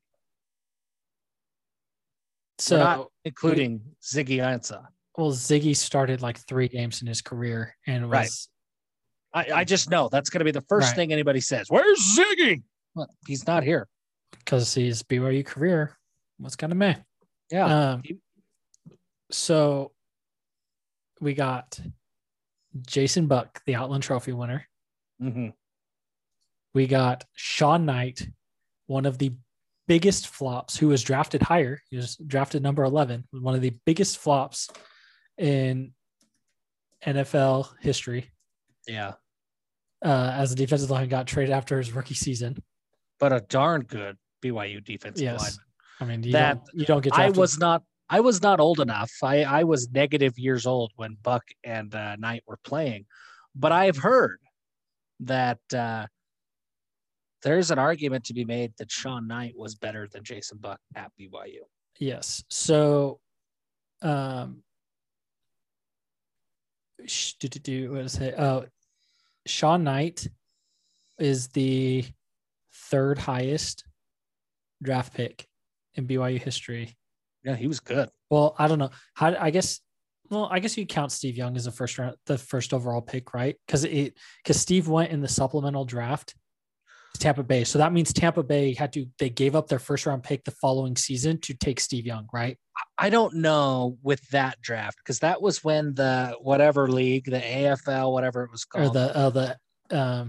So we're not including we, Ziggy Ansah. Well, Ziggy started like three games in his career and was. Right. I, I just know that's going to be the first right. thing anybody says. Where's Ziggy? Well, he's not here because his B Y U career was kind of meh. Yeah. Um, so we got Jason Buck, the Outland Trophy winner. Mm-hmm. We got Sean Knight, one of the biggest flops, who was drafted higher. He was drafted number eleven, one of the biggest flops in N F L history. Yeah. Uh, as a defensive lineman, got traded after his rookie season. But a darn good B Y U defensive yes. lineman. I mean, you that don't, you don't get drafted. I was not I was not old enough. I, I was negative years old when Buck and uh, Knight were playing, but I've heard that uh, there's an argument to be made that Sean Knight was better than Jason Buck at B Y U. Yes. So, um, do what is it? Uh, Sean Knight is the third highest draft pick in B Y U history. Yeah, he was good. Well, I don't know how. I guess. Well, I guess you count Steve Young as the first round, the first overall pick, right? Because it because Steve went in the supplemental draft to Tampa Bay, so that means Tampa Bay had to. They gave up their first round pick the following season to take Steve Young, right? I don't know with that draft because that was when the whatever league, the A F L, whatever it was called, or the uh, the um,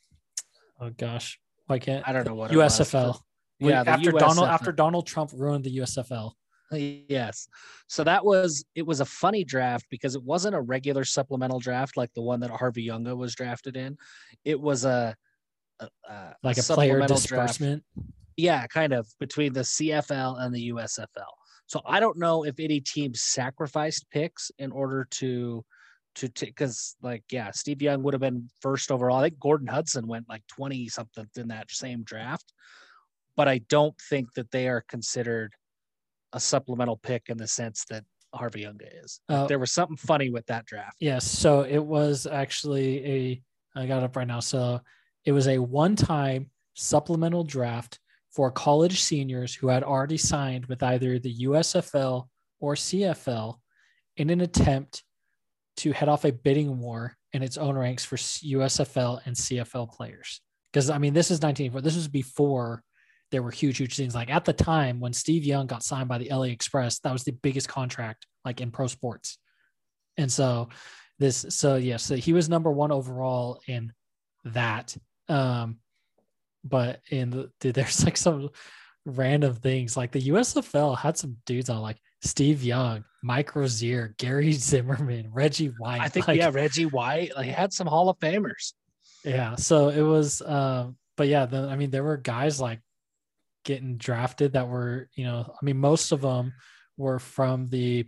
oh gosh, why can't I don't know what U S F L? it was. Yeah, after U S F L. Donald after Donald Trump ruined the U S F L. Yes. So that was, it was a funny draft because it wasn't a regular supplemental draft like the one that Harvey Younga was drafted in. It was a, a, a like a, a player disbursement. Draft. Yeah, kind of between the C F L and the U S F L. So I don't know if any team sacrificed picks in order to, to take, because like, yeah, Steve Young would have been first overall. I think Gordon Hudson went like twenty something in that same draft, but I don't think that they are considered a supplemental pick in the sense that Harvey Younga is. Like, uh, there was something funny with that draft. Yes. So it was actually a, I got it up right now. So it was a one-time supplemental draft for college seniors who had already signed with either the U S F L or C F L in an attempt to head off a bidding war in its own ranks for U S F L and C F L players. Because, I mean, this is nineteen eighty-four. This was before there were huge, huge things. Like at the time when Steve Young got signed by the L A Express, that was the biggest contract like in pro sports. And so this, so yes, yeah, so he was number one overall in that. Um, but in the, dude, there's like some random things like the U S F L had some dudes on like Steve Young, Mike Rozier, Gary Zimmerman, Reggie White. I think, like, yeah, Reggie White, like had some Hall of Famers. Yeah. So it was, um, but yeah, the, I mean, there were guys like getting drafted that were, you know, I mean, most of them were from the,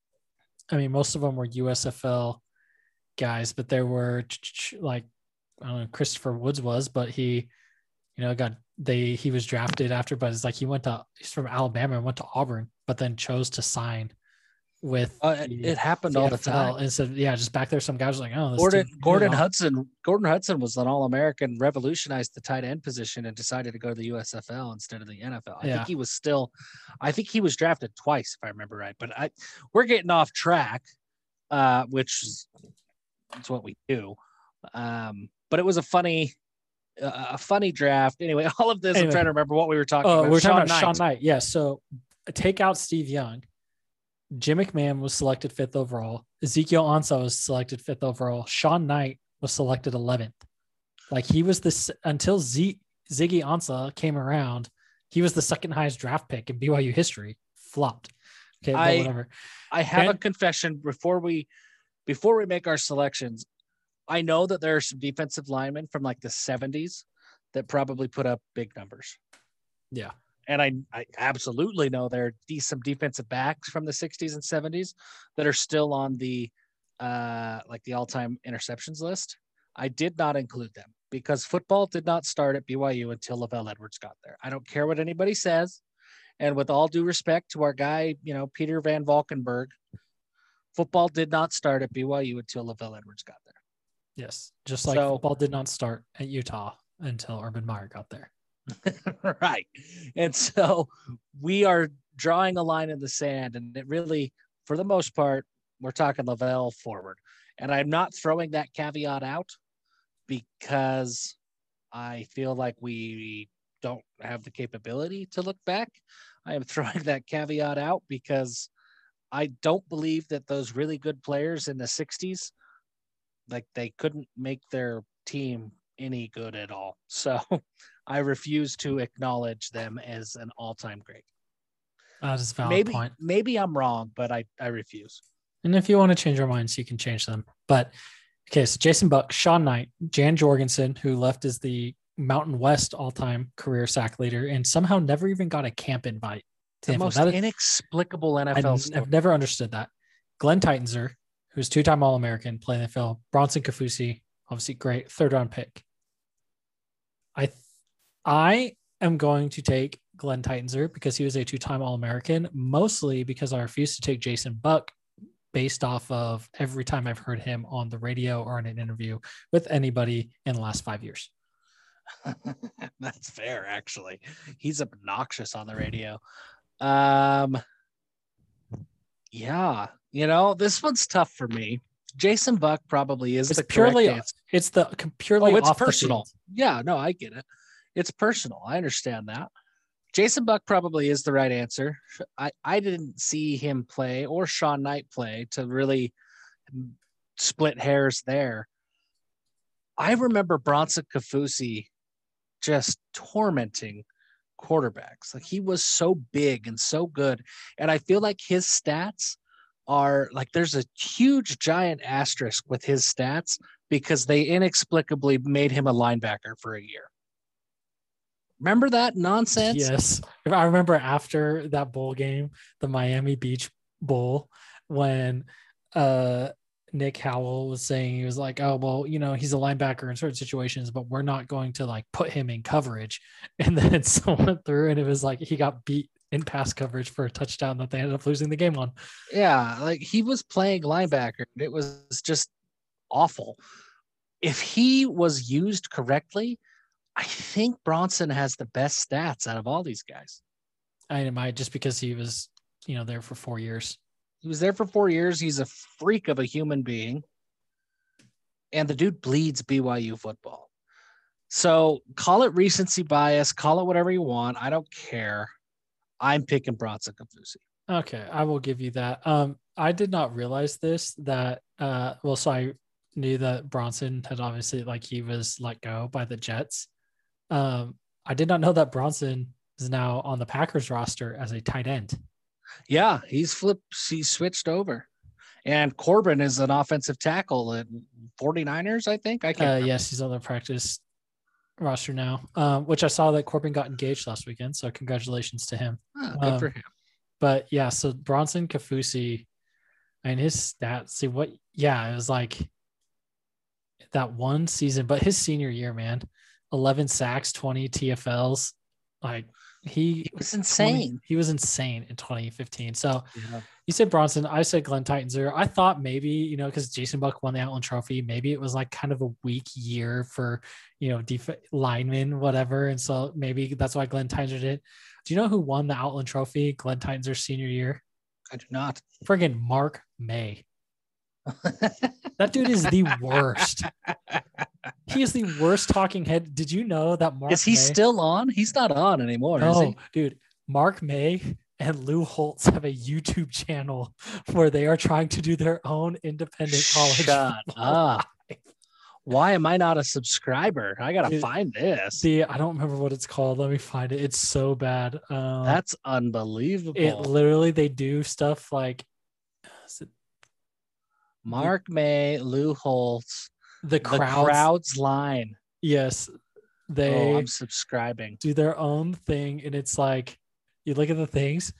I mean, most of them were U S F L guys, but there were like, I don't know, Christopher Woods was, but he, you know, got, they, he was drafted after, but it's like he went to, he's from Alabama and went to Auburn, but then chose to sign with uh, the, it happened all the time. And so, yeah, just back there, some guys were like, oh, this Gordon, Gordon Hudson, Gordon Hudson was an All-American, revolutionized the tight end position and decided to go to the U S F L instead of the N F L. I yeah. think he was still, I think he was drafted twice, if I remember right, but I, we're getting off track, uh, which is it's what we do. Um, but it was a funny, uh, a funny draft. Anyway, all of this, anyway, I'm trying to remember what we were talking uh, about. We're Sean talking about Knight. Sean Knight. Yeah. So take out Steve Young. Jim McMahon was selected fifth overall. Ezekiel Ansah was selected fifth overall. Sean Knight was selected eleventh. Like he was this until Z, Ziggy Ansah came around. He was the second highest draft pick in B Y U history. Flopped. Okay, I, whatever. I have and, a confession before we before we make our selections. I know that there are some defensive linemen from like the seventies that probably put up big numbers. Yeah. And I, I absolutely know there are some defensive backs from the sixties and seventies that are still on the uh, like the all-time interceptions list. I did not include them because football did not start at B Y U until Lavelle Edwards got there. I don't care what anybody says. And with all due respect to our guy, you know, Peter Van Valkenburg, football did not start at B Y U until Lavelle Edwards got there. Yes. Just like so, football did not start at Utah until Urban Meyer got there. Right. And so we are drawing a line in the sand, and it really, for the most part, we're talking Lavelle forward. And I'm not throwing that caveat out because I feel like we don't have the capability to look back. I am throwing that caveat out because I don't believe that those really good players in the sixties, like they couldn't make their team any good at all. So I refuse to acknowledge them as an all-time great. That is a valid maybe, point. Maybe I'm wrong, but I, I refuse. And if you want to change your minds, you can change them. But okay, so Jason Buck, Sean Knight, Jan Jorgensen, who left as the Mountain West all-time career sack leader and somehow never even got a camp invite. The most That is, inexplicable N F L I, story. I've never understood that. Glenn Titans,er who's two-time All-American, playing the N F L. Bronson Kafusi, obviously great third-round pick. I th- I am going to take Glenn Titans,er because he was a two-time All-American, mostly because I refuse to take Jason Buck based off of every time I've heard him on the radio or in an interview with anybody in the last five years. That's fair, actually. He's obnoxious on the radio. Um, yeah, you know, this one's tough for me. Jason Buck probably is it's the purely correct answer. It's the purely oh, it's off personal. The yeah, no, I get it. It's personal. I understand that. Jason Buck probably is the right answer. I, I didn't see him play or Sean Knight play to really split hairs there. I remember Bronson Kafusi just tormenting quarterbacks. Like, he was so big and so good. And I feel like his stats are like, there's a huge giant asterisk with his stats because they inexplicably made him a linebacker for a year. Remember that nonsense? Yes. I remember after that bowl game, the Miami Beach Bowl, when uh, Nick Howell was saying, he was like, oh, well, you know, he's a linebacker in certain situations, but we're not going to like put him in coverage. And then someone threw and it was like he got beat in pass coverage for a touchdown that they ended up losing the game on. Yeah, like he was playing linebacker. It was just awful. If he was used correctly, I think Bronson has the best stats out of all these guys. I might just because he was, you know, there for four years. He was there for four years. He's a freak of a human being. And the dude bleeds B Y U football. So call it recency bias, call it whatever you want. I don't care. I'm picking Bronson Kafusi. Okay, I will give you that. Um, I did not realize this, that, uh, well, so I knew that Bronson had obviously, like, he was let go by the Jets. Um, I did not know that Bronson is now on the Packers roster as a tight end. Yeah, he's flipped. He's switched over. And Corbin is an offensive tackle at forty-niners, I think. I can't. Uh, yes, he's on the practice roster now, um, which I saw that Corbin got engaged last weekend. So congratulations to him. Oh, good um, for him. But yeah, so Bronson Kafusi and his stats, see what, yeah, it was like that one season, but his senior year, man, eleven sacks, twenty T F Ls. Like he, he was insane. twenty, he was insane in twenty fifteen. So yeah. You said Bronson, I said Glenn Titans,er. I thought maybe, you know, because Jason Buck won the Outland Trophy, maybe it was like kind of a weak year for, you know, def- linemen, whatever. And so maybe that's why Glenn Titans,er did. Do you know who won the Outland Trophy Glenn Titans,er senior year? I do not. Friggin' Mark May. That dude is the worst. He is the worst talking head. Did you know that Mark Is he May, still on? He's not on anymore, no, is he? Dude, Mark May and Lou Holtz have a YouTube channel where they are trying to do their own independent college. Shut up. Why am I not a subscriber? I gotta Dude, find this. See, I don't remember what it's called. Let me find it. It's so bad. Um, That's unbelievable. it. Literally, they do stuff like is it Mark May, Lou Holtz, the the crowds. crowd's line. Yes, they Oh, I'm subscribing. do their own thing, and it's like you look at the things.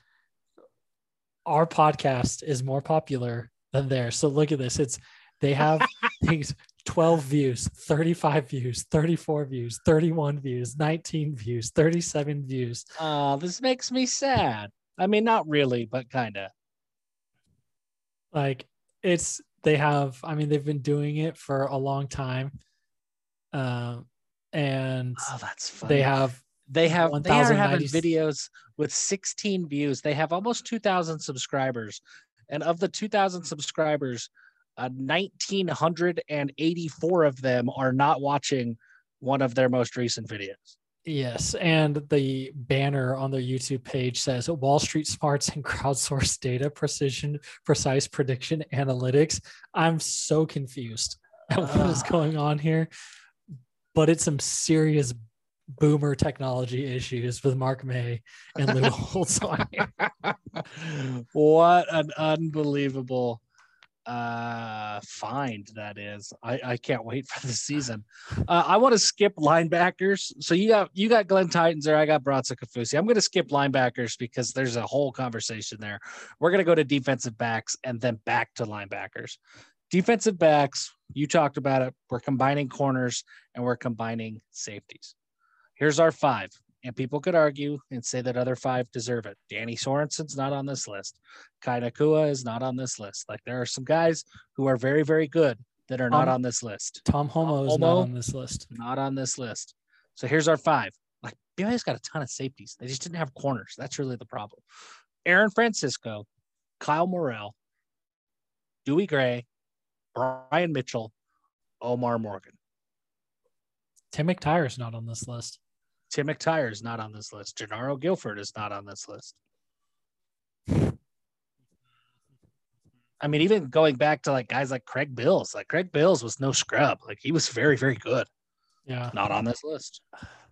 Our podcast is more popular than theirs. So look at this. It's they have things twelve views, thirty-five views, thirty-four views, thirty-one views, nineteen views, thirty-seven views. Oh, this makes me sad. I mean, not really, but kind of. Like it's they have, I mean, they've been doing it for a long time. Um, and oh, that's funny. they have They have they are having videos with sixteen views. They have almost two thousand subscribers. And of the two thousand subscribers, uh, one thousand nine hundred eighty-four of them are not watching one of their most recent videos. Yes. And the banner on their YouTube page says Wall Street Smarts and Crowdsourced Data Precision, Precise Prediction Analytics. I'm so confused at what uh. is going on here, but it's some serious boomer technology issues with Mark May and Lou Holtz on here. What an unbelievable Uh, fined, that is. I, I can't wait for the season. Uh, I want to skip linebackers. So you got you got Glenn Titans, or I got Bronson Kafusi. I'm going to skip linebackers because there's a whole conversation there. We're going to go to defensive backs and then back to linebackers. Defensive backs, you talked about it. We're combining corners and we're combining safeties. Here's our five. And people could argue and say that other five deserve it. Danny Sorensen's not on this list. Kai Nakua is not on this list. Like, there are some guys who are very, very good that are not Um, on this list. Tom Homo is not on this list. Not on this list. So here's our five. Like, B Y U's got a ton of safeties. They just didn't have corners. That's really the problem. Aaron Francisco, Kyle Morrell, Dewey Gray, Brian Mitchell, Omar Morgan. Tim McTire is not on this list. Tim McTire is not on this list. Gennaro Guilford is not on this list. I mean, even going back to like guys like Craig Bills, like Craig Bills was no scrub. Like, he was very, very good. Yeah. Not on this list.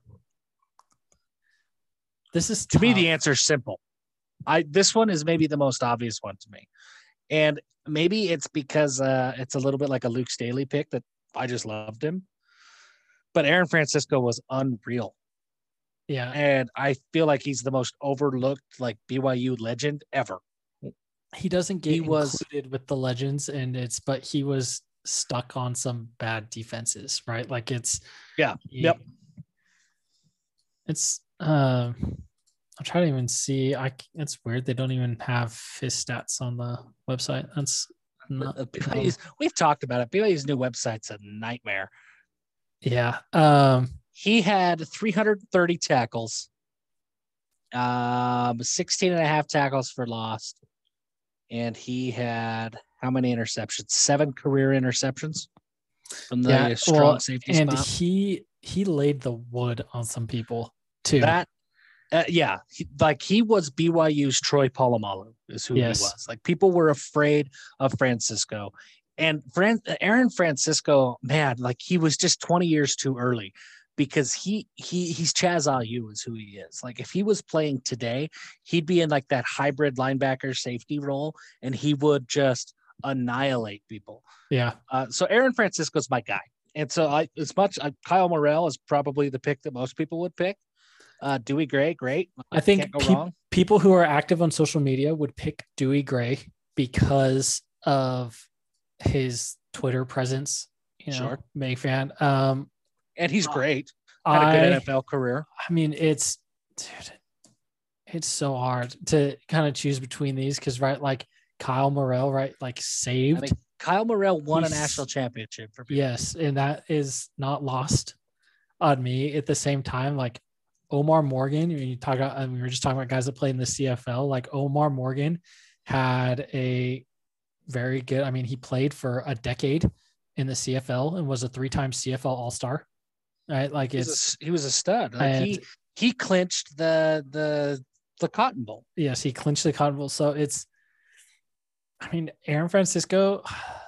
This is to tough. me, the answer is simple. I this one is maybe the most obvious one to me. And maybe it's because uh, it's a little bit like a Luke Staley pick that I just loved him. But Aaron Francisco was unreal. Yeah. And I feel like he's the most overlooked, like, B Y U legend ever. He doesn't get he was, included with the legends, and it's, but he was stuck on some bad defenses, right? Like, it's, yeah. He, yep. It's, um, I'm trying to even see. I, it's weird. They don't even have his stats on the website. That's not, um, we've talked about it. B Y U's new website's a nightmare. Yeah. Um, He had three hundred thirty tackles, um, sixteen and a half tackles for loss. And he had how many interceptions? Seven career interceptions from the yeah, strong well, safety and spot. he he laid the wood on some people too. That, uh, yeah, he, like he was B Y U's Troy Polamalu is who yes. he was. Like, people were afraid of Francisco. And Fran, Aaron Francisco, man, like, he was just twenty years too early. Because he he he's Chaz Ayu is who he is. Like, if he was playing today, he'd be in like that hybrid linebacker safety role, and he would just annihilate people. Yeah. Uh, so Aaron Francisco's my guy, and so I as much uh, Kyle Morrell is probably the pick that most people would pick. Uh, Dewey Gray, great. I think Can't go pe- wrong. people who are active on social media would pick Dewey Gray because of his Twitter presence. You know, Sure. May fan. Um, And he's great. Had a good I, N F L career. I mean, it's dude, it's so hard to kind of choose between these because, right, like Kyle Morrell, right, like saved. I mean, Kyle Morrell won He's, a national championship for people. Yes, and that is not lost on me. At the same time, like Omar Morgan, when you talk about, and we were just talking about guys that play in the C F L, like Omar Morgan had a very good, I mean, he played for a decade in the C F L and was a three-time C F L All-Star. Right, like he it's was a, he was a stud. Like and, he he clinched the the the Cotton Bowl. Yes, he clinched the Cotton Bowl. So it's, I mean, Aaron Francisco.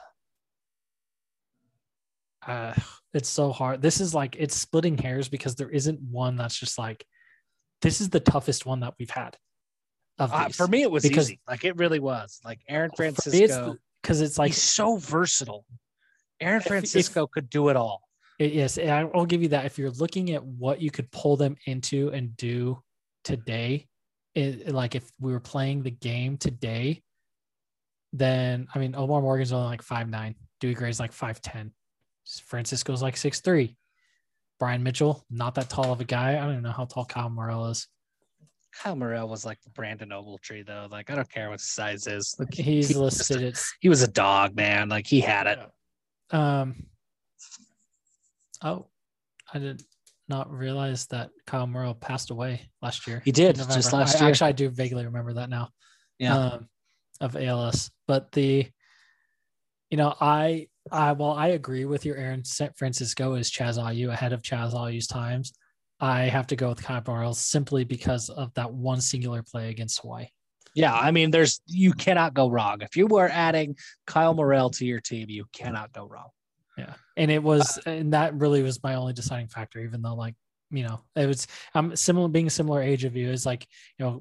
Uh, it's so hard. This is like it's splitting hairs because there isn't one that's just like this is the toughest one that we've had. Of uh, for me, it was because, easy. Like, it really was. Like, Aaron Francisco, because it's, it's like he's so versatile. Aaron Francisco if, if, could do it all. It, yes, I'll give you that. If you're looking at what you could pull them into and do today, it, like if we were playing the game today, then I mean Omar Morgan's only like five nine, Dewey Gray's like five ten, Francisco's like six three, Brian Mitchell not that tall of a guy. I don't even know how tall Kyle Morrell is. Kyle Morrell was like Brandon Ogletree though. Like, I don't care what his size is. Like, he's he listed. A, it's he was a dog, man. Like, he had it. Um. Oh, I did not realize that Kyle Morrell passed away last year. He did just last I, year. Actually, I do vaguely remember that now. Yeah. Um, of A L S, but the, you know, I, I, well, I agree with your Aaron Francisco is Chaz Ayu ahead of Chaz Ayu's times. I have to go with Kyle Morrell simply because of that one singular play against Hawaii. Yeah, I mean, there's you cannot go wrong. If you were adding Kyle Morrell to your team, you cannot go wrong. Yeah. And it was, uh, and that really was my only deciding factor, even though, like, you know, it was, I'm similar, being a similar age of you is like, you know,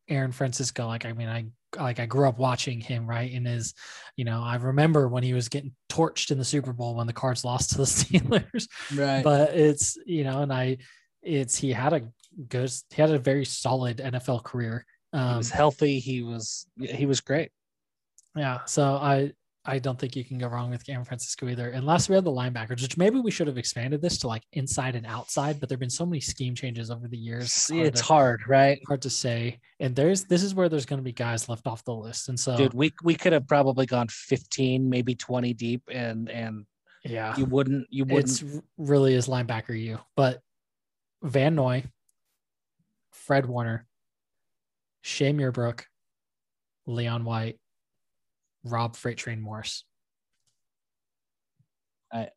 Aaron Francisco, like I mean, I like I grew up watching him, right? And his, you know, I remember when he was getting torched in the Super Bowl when the Cards lost to the Steelers. Right. But it's, you know, and I it's he had a good he had a very solid N F L career. Um, he was healthy. He was he was great. Yeah. So I I don't think you can go wrong with Aaron Francisco either, unless we have the linebackers, which maybe we should have expanded this to like inside and outside, but there've been so many scheme changes over the years. It's hard, it's to, hard right? Hard to say. And there's this is where there's going to be guys left off the list. And so, dude, we we could have probably gone fifteen, maybe twenty deep, and and yeah, you wouldn't you wouldn't. It's really is linebacker you, but Van Noy, Fred Warner, Shea Muirbrook, Leon White, Rob Freight Train Morris. I,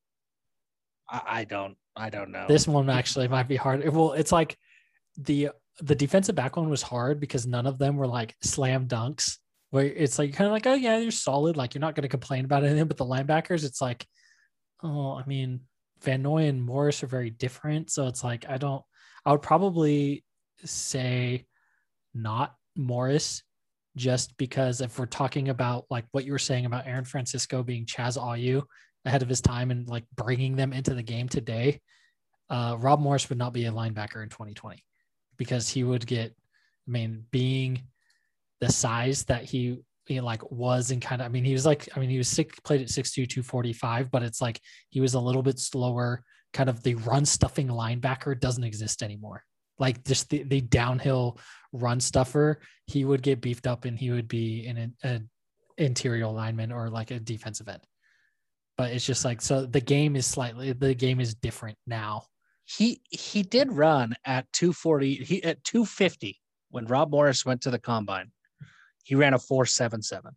I don't, I don't know. This one actually might be hard. Well, it's like the the defensive back one was hard because none of them were like slam dunks. Where it's like kind of like, oh yeah, you're solid. Like you're not going to complain about anything. But the linebackers, it's like, oh, I mean, Van Noy and Morris are very different. So it's like I don't. I would probably say not Morris. Just because if we're talking about like what you were saying about Aaron Francisco being Chaz Ayu ahead of his time and like bringing them into the game today, uh, Rob Morris would not be a linebacker in twenty twenty because he would get, I mean, being the size that he, he like was and kind of, I mean, he was like, I mean, he was sick, played at six two, two forty-five, but it's like he was a little bit slower. Kind of the run stuffing linebacker doesn't exist anymore. Like just the, the downhill run stuffer, he would get beefed up and he would be in an interior lineman or like a defensive end. But it's just like, so the game is slightly, the game is different now. He, he did run at two forty, he at two fifty when Rob Morris went to the combine. He ran a four seventy-seven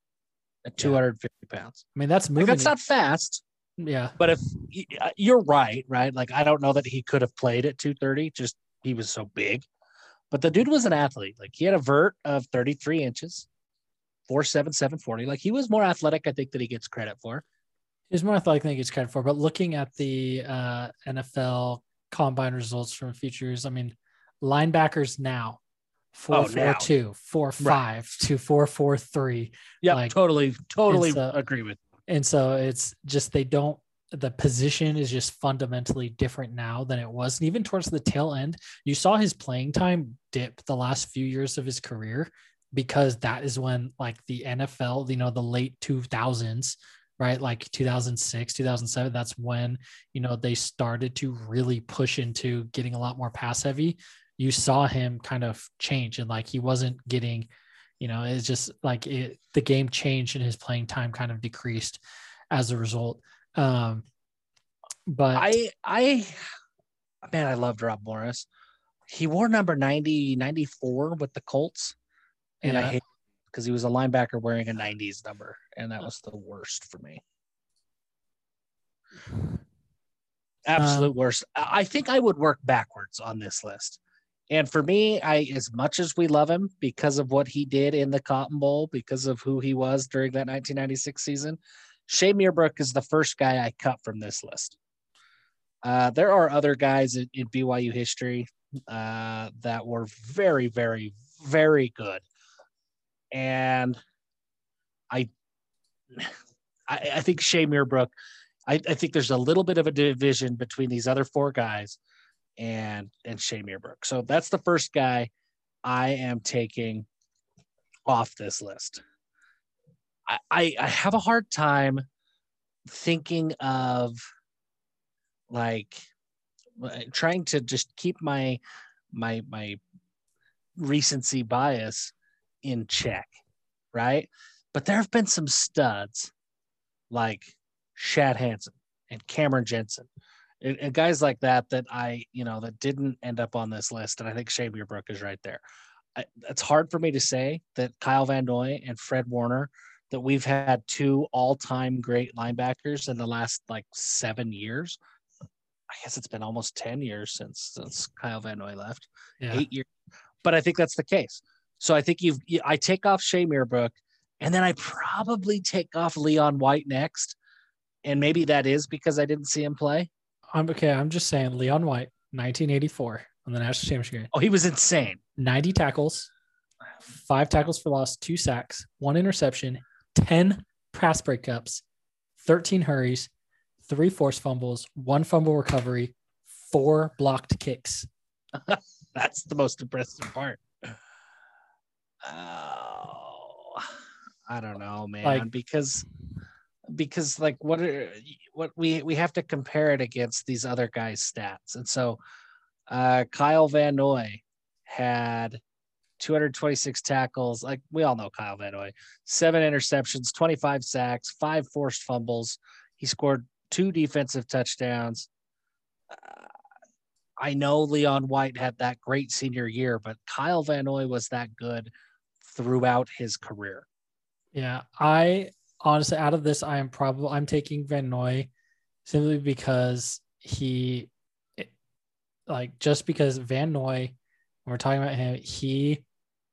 at two hundred fifty yeah. pounds. I mean, that's moving. Like, that's not fast. Yeah. But if you're right, right? Like, I don't know that he could have played at two thirty, just he was so big. But the dude was an athlete. Like, he had a vert of thirty-three inches, four seven, seven forty. Like, he was more athletic, I think, than he gets credit for. He's more athletic than he gets credit for. But looking at the uh, N F L combine results from futures, I mean, linebackers now, four four two, four five to four four three. Yeah, like, totally, totally so, agree with. And so it's just they don't. The position is just fundamentally different now than it was. And even towards the tail end, you saw his playing time dip the last few years of his career because that is when like the N F L, you know, the late two thousands, right? Like two thousand six, two thousand seven, that's when, you know, they started to really push into getting a lot more pass heavy. You saw him kind of change and like he wasn't getting, you know, it's just like it, the game changed and his playing time kind of decreased as a result. Um, but I, I, man, I loved Rob Morris. He wore number ninety, ninety-four with the Colts. And yeah. I hate because he was a linebacker wearing a nineties number. And that was the worst for me. Absolute um, worst. I think I would work backwards on this list. And for me, I, as much as we love him because of what he did in the Cotton Bowl, because of who he was during that nineteen ninety-six season, Shea Muirbrook is the first guy I cut from this list. Uh, there are other guys in, in B Y U history uh, that were very, very, very good. And I I, I think Shea Muirbrook, I, I think there's a little bit of a division between these other four guys and, and Shea Muirbrook. So that's the first guy I am taking off this list. I, I have a hard time thinking of like trying to just keep my my my recency bias in check, right? But there have been some studs like Shad Hansen and Cameron Jensen and, and guys like that that I, you know, that didn't end up on this list. And I think Shea Muirbrook is right there. I, it's hard for me to say that Kyle Van Noy and Fred Warner, that we've had two all-time great linebackers in the last like seven years. I guess it's been almost ten years since since Kyle Van Noy left. Yeah. Eight years. But I think that's the case. So I think you've you, I take off Shea Muirbrook, and then I probably take off Leon White next. And maybe that is because I didn't see him play. I'm okay. I'm just saying Leon White, nineteen eighty-four on the national championship game. Oh, he was insane. ninety tackles, five tackles for loss, two sacks, one interception, ten pass breakups, thirteen hurries, three forced fumbles, one fumble recovery, four blocked kicks. That's the most impressive part. Oh, I don't know, man, Like, because because like what are what we we have to compare it against these other guys' stats. And so uh Kyle Van Noy had two hundred twenty-six tackles. Like we all know Kyle Van Noy, seven interceptions, twenty-five sacks, five forced fumbles. He scored two defensive touchdowns. Uh, I know Leon White had that great senior year, but Kyle Van Noy was that good throughout his career. Yeah, I honestly, out of this, I am probably I'm taking Van Noy simply because he, like, just because Van Noy, when we're talking about him, he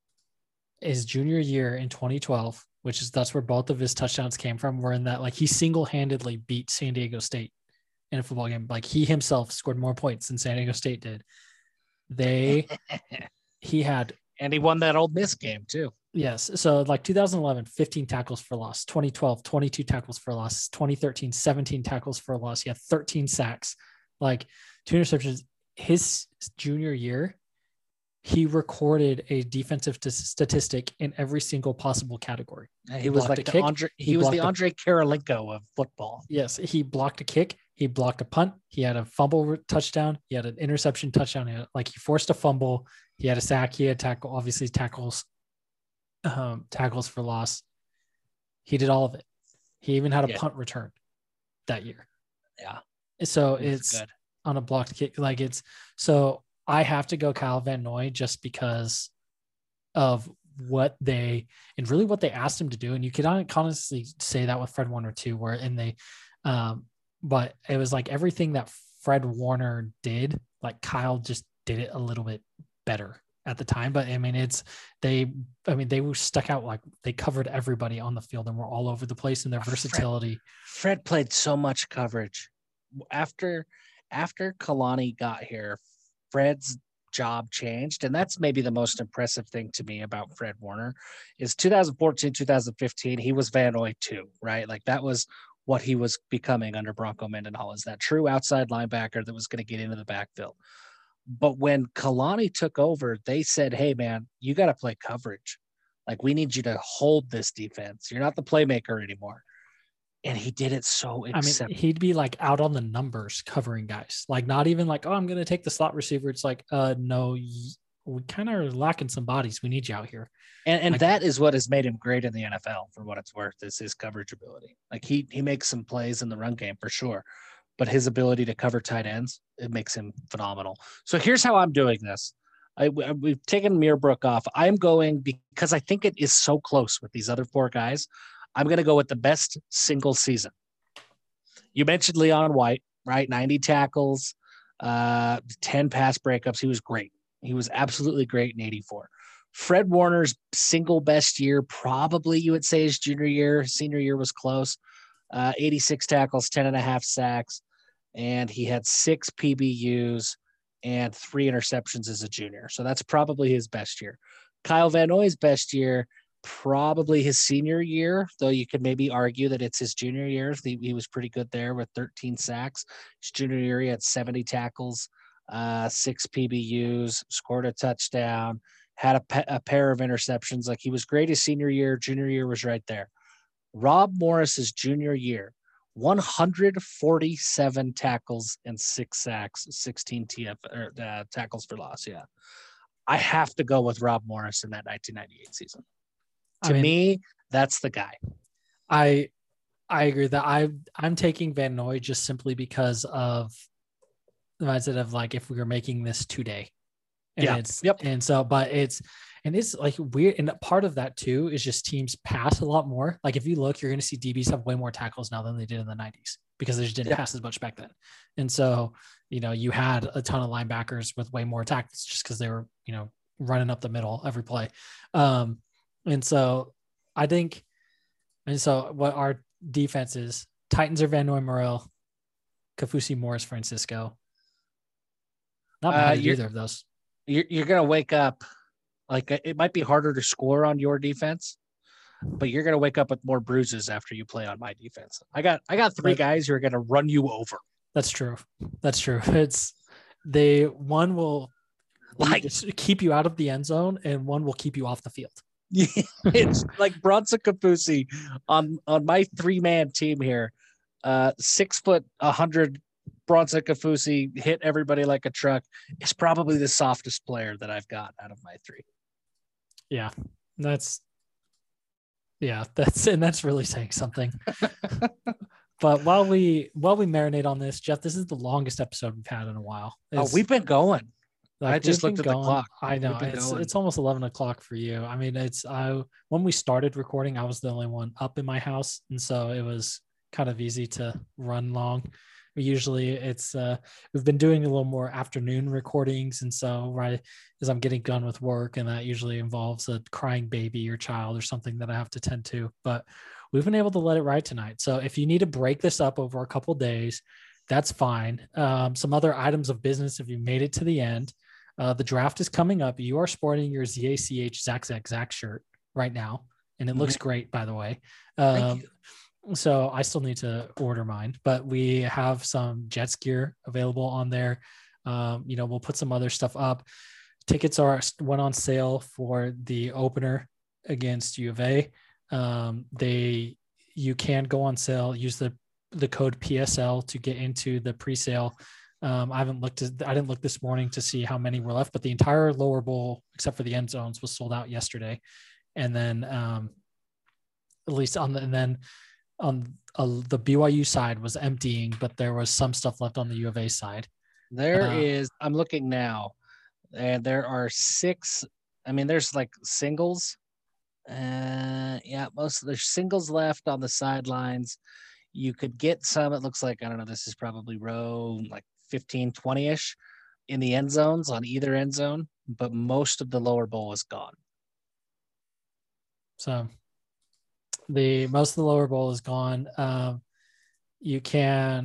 his junior year in twenty twelve, which is that's where both of his touchdowns came from, were in that, like, he single-handedly beat San Diego State in a football game. Like, he himself scored more points than San Diego State did. They he had and he won that Ole Miss game too. Yes. So like two thousand eleven, fifteen tackles for loss, twenty twelve, twenty-two tackles for loss, twenty thirteen, seventeen tackles for loss. He had thirteen sacks, like two interceptions. His junior year, he recorded a defensive t- statistic in every single possible category. He, he was like the kick, Andre, he, he was the Andre a, Karolinko of football. Yes. He blocked a kick. He blocked a punt. He had a fumble touchdown. He had an interception touchdown. He had, like he forced a fumble. He had a sack. He had tackle, obviously tackles, um, tackles for loss. He did all of it. He even had a yeah. punt return that year. Yeah. So it's good. On a blocked kick. Like it's, so I have to go Kyle Van Noy just because of what they, and really what they asked him to do. And you could honestly say that with Fred Warner too, where, and they, um, but it was like everything that Fred Warner did, like Kyle just did it a little bit better at the time. But I mean, it's, they, I mean, they were stuck out, like they covered everybody on the field and were all over the place in their versatility. Fred, Fred played so much coverage. After, after Kalani got here, Fred's job changed. And that's maybe the most impressive thing to me about Fred Warner is twenty fourteen, twenty fifteen, he was Van Noy too, right? Like that was what he was becoming under Bronco Mendenhall, is that true outside linebacker that was going to get into the backfield. But when Kalani took over, they said, hey, man, you got to play coverage. Like, we need you to hold this defense. You're not the playmaker anymore. And he did it so exceptional. I mean, he'd be like out on the numbers covering guys. Like, not even like, oh, I'm going to take the slot receiver. It's like, uh, no, we kind of are lacking some bodies. We need you out here. And and like, that is what has made him great in the N F L, for what it's worth, is his coverage ability. Like he he makes some plays in the run game for sure, but his ability to cover tight ends, it makes him phenomenal. So here's how I'm doing this. I, we've taken Meerbrook off. I'm going, because I think it is so close with these other four guys, I'm going to go with the best single season. You mentioned Leon White, right? ninety tackles, uh, ten pass breakups. He was great. He was absolutely great in eighty-four. Fred Warner's single best year, probably you would say his junior year. Senior year was close. Uh, eighty-six tackles, ten and a half sacks, and he had six P B Us and three interceptions as a junior. So that's probably his best year. Kyle Van Noy's best year, probably his senior year, though you could maybe argue that it's his junior year. He, he was pretty good there with thirteen sacks. His junior year, he had seventy tackles, uh, six P B Us, scored a touchdown, had a, pe- a pair of interceptions. Like, he was great his senior year. Junior year was right there. Rob Morris's junior year, one hundred forty-seven tackles and six sacks, sixteen T F or, uh, tackles for loss. Yeah. I have to go with Rob Morris in that nineteen ninety-eight season. To I mean, me, that's the guy. I I agree that I I'm taking Van Noy just simply because of the mindset of, like, if we were making this today. And yeah. it's yep. and so but it's and it's like weird, and part of that too is just teams pass a lot more. Like, if you look, you're gonna see D Bs have way more tackles now than they did in the nineties, because they just didn't yep. pass as much back then. And so, you know, you had a ton of linebackers with way more tackles just because they were, you know, running up the middle every play. Um, and so I think, and so what our defense is, Titans are Van Noy Morrell, Kaufusi Morris Francisco. Not mad uh, at either of those. You're, you're going to wake up Like it might be harder to score on your defense, but you're going to wake up with more bruises after you play on my defense. I got I got three That- guys who are going to run you over. That's true. That's true. It's they one will Like just keep you out of the end zone, and one will keep you off the field. it's like Bronson Kafusi on on my three man team here. Uh, six foot, a hundred. Bronson Kafusi hit everybody like a truck. Is probably the softest player that I've got out of my three. Yeah, that's yeah, that's and that's really saying something. But while we while we marinate on this, Jeff, this is the longest episode we've had in a while. Oh, It's, we've been going. like, I just we've looked at been the going- clock. I know We've been it's going. it's almost eleven o'clock for you. I mean, it's I when we started recording, I was the only one up in my house, and so it was kind of easy to run long. We usually it's uh we've been doing a little more afternoon recordings, and so right as I'm getting done with work, and that usually involves a crying baby or child or something that I have to tend to. But we've been able to let it ride tonight. So if you need to break this up over a couple days, that's fine. Um, some other items of business if you made it to the end. Uh, the draft is coming up. You are sporting your Z A C H Zach Zach Zach shirt right now, and it looks great, by the way. Thank Um, you. so I still need to order mine, but we have some Jets gear available on there. Um, you know, we'll put some other stuff up. Tickets are went on sale for the opener against U of A. Um, they you can go on sale. Use the the code P S L to get into the pre-sale. Um, I haven't looked at, I didn't look this morning to see how many were left, but the entire lower bowl, except for the end zones, was sold out yesterday. And then, um, at least on the, and then on uh, the B Y U side was emptying, but there was some stuff left on the U of A side. There Uh, is, I'm looking now, and there are six. I mean, there's like singles. Uh, yeah, most there's singles left on the sidelines. You could get some, it looks like, I don't know, this is probably row like fifteen, twenty ish in the end zones on either end zone, but most of the lower bowl is gone. So the most of the lower bowl is gone. Um, you can.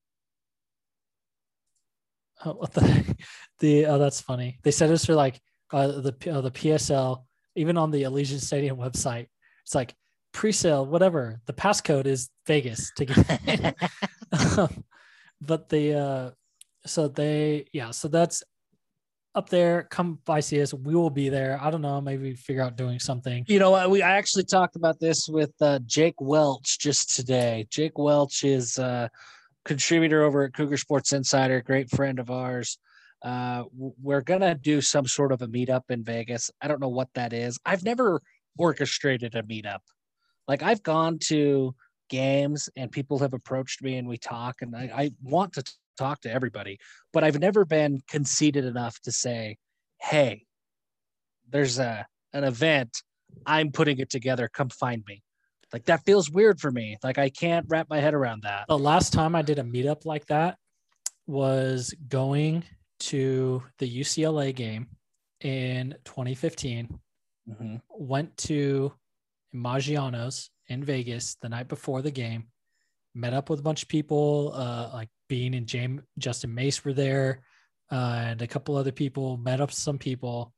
Oh, what the heck? The oh, that's funny. They said it's for like uh, the uh, the P S L, even on the Allegiant Stadium website. It's like pre-sale, whatever. The passcode is Vegas to get in. Um, but the uh, so they yeah, so that's up there. Come by, see us. We will be there. I don't know. Maybe figure out doing something. You know, I- we I actually talked about this with uh, Jake Welch just today. Jake Welch is a contributor over at Cougar Sports Insider, great friend of ours. Uh, w- we're gonna do some sort of a meetup in Vegas. I don't know what that is. I've never orchestrated a meetup. Like I've gone to games and people have approached me and we talk, and I, I want to t- talk to everybody, but I've never been conceited enough to say, "Hey, there's a an event. I'm putting it together. Come find me." Like that feels weird for me. Like I can't wrap my head around that. The last time I did a meetup like that was going to the U C L A game in twenty fifteen. Mm-hmm. Went to Maggiano's in Vegas the night before the game. Met up with a bunch of people, uh, like Bean and James, Justin Mace were there, uh, and a couple other people. Met up with some people,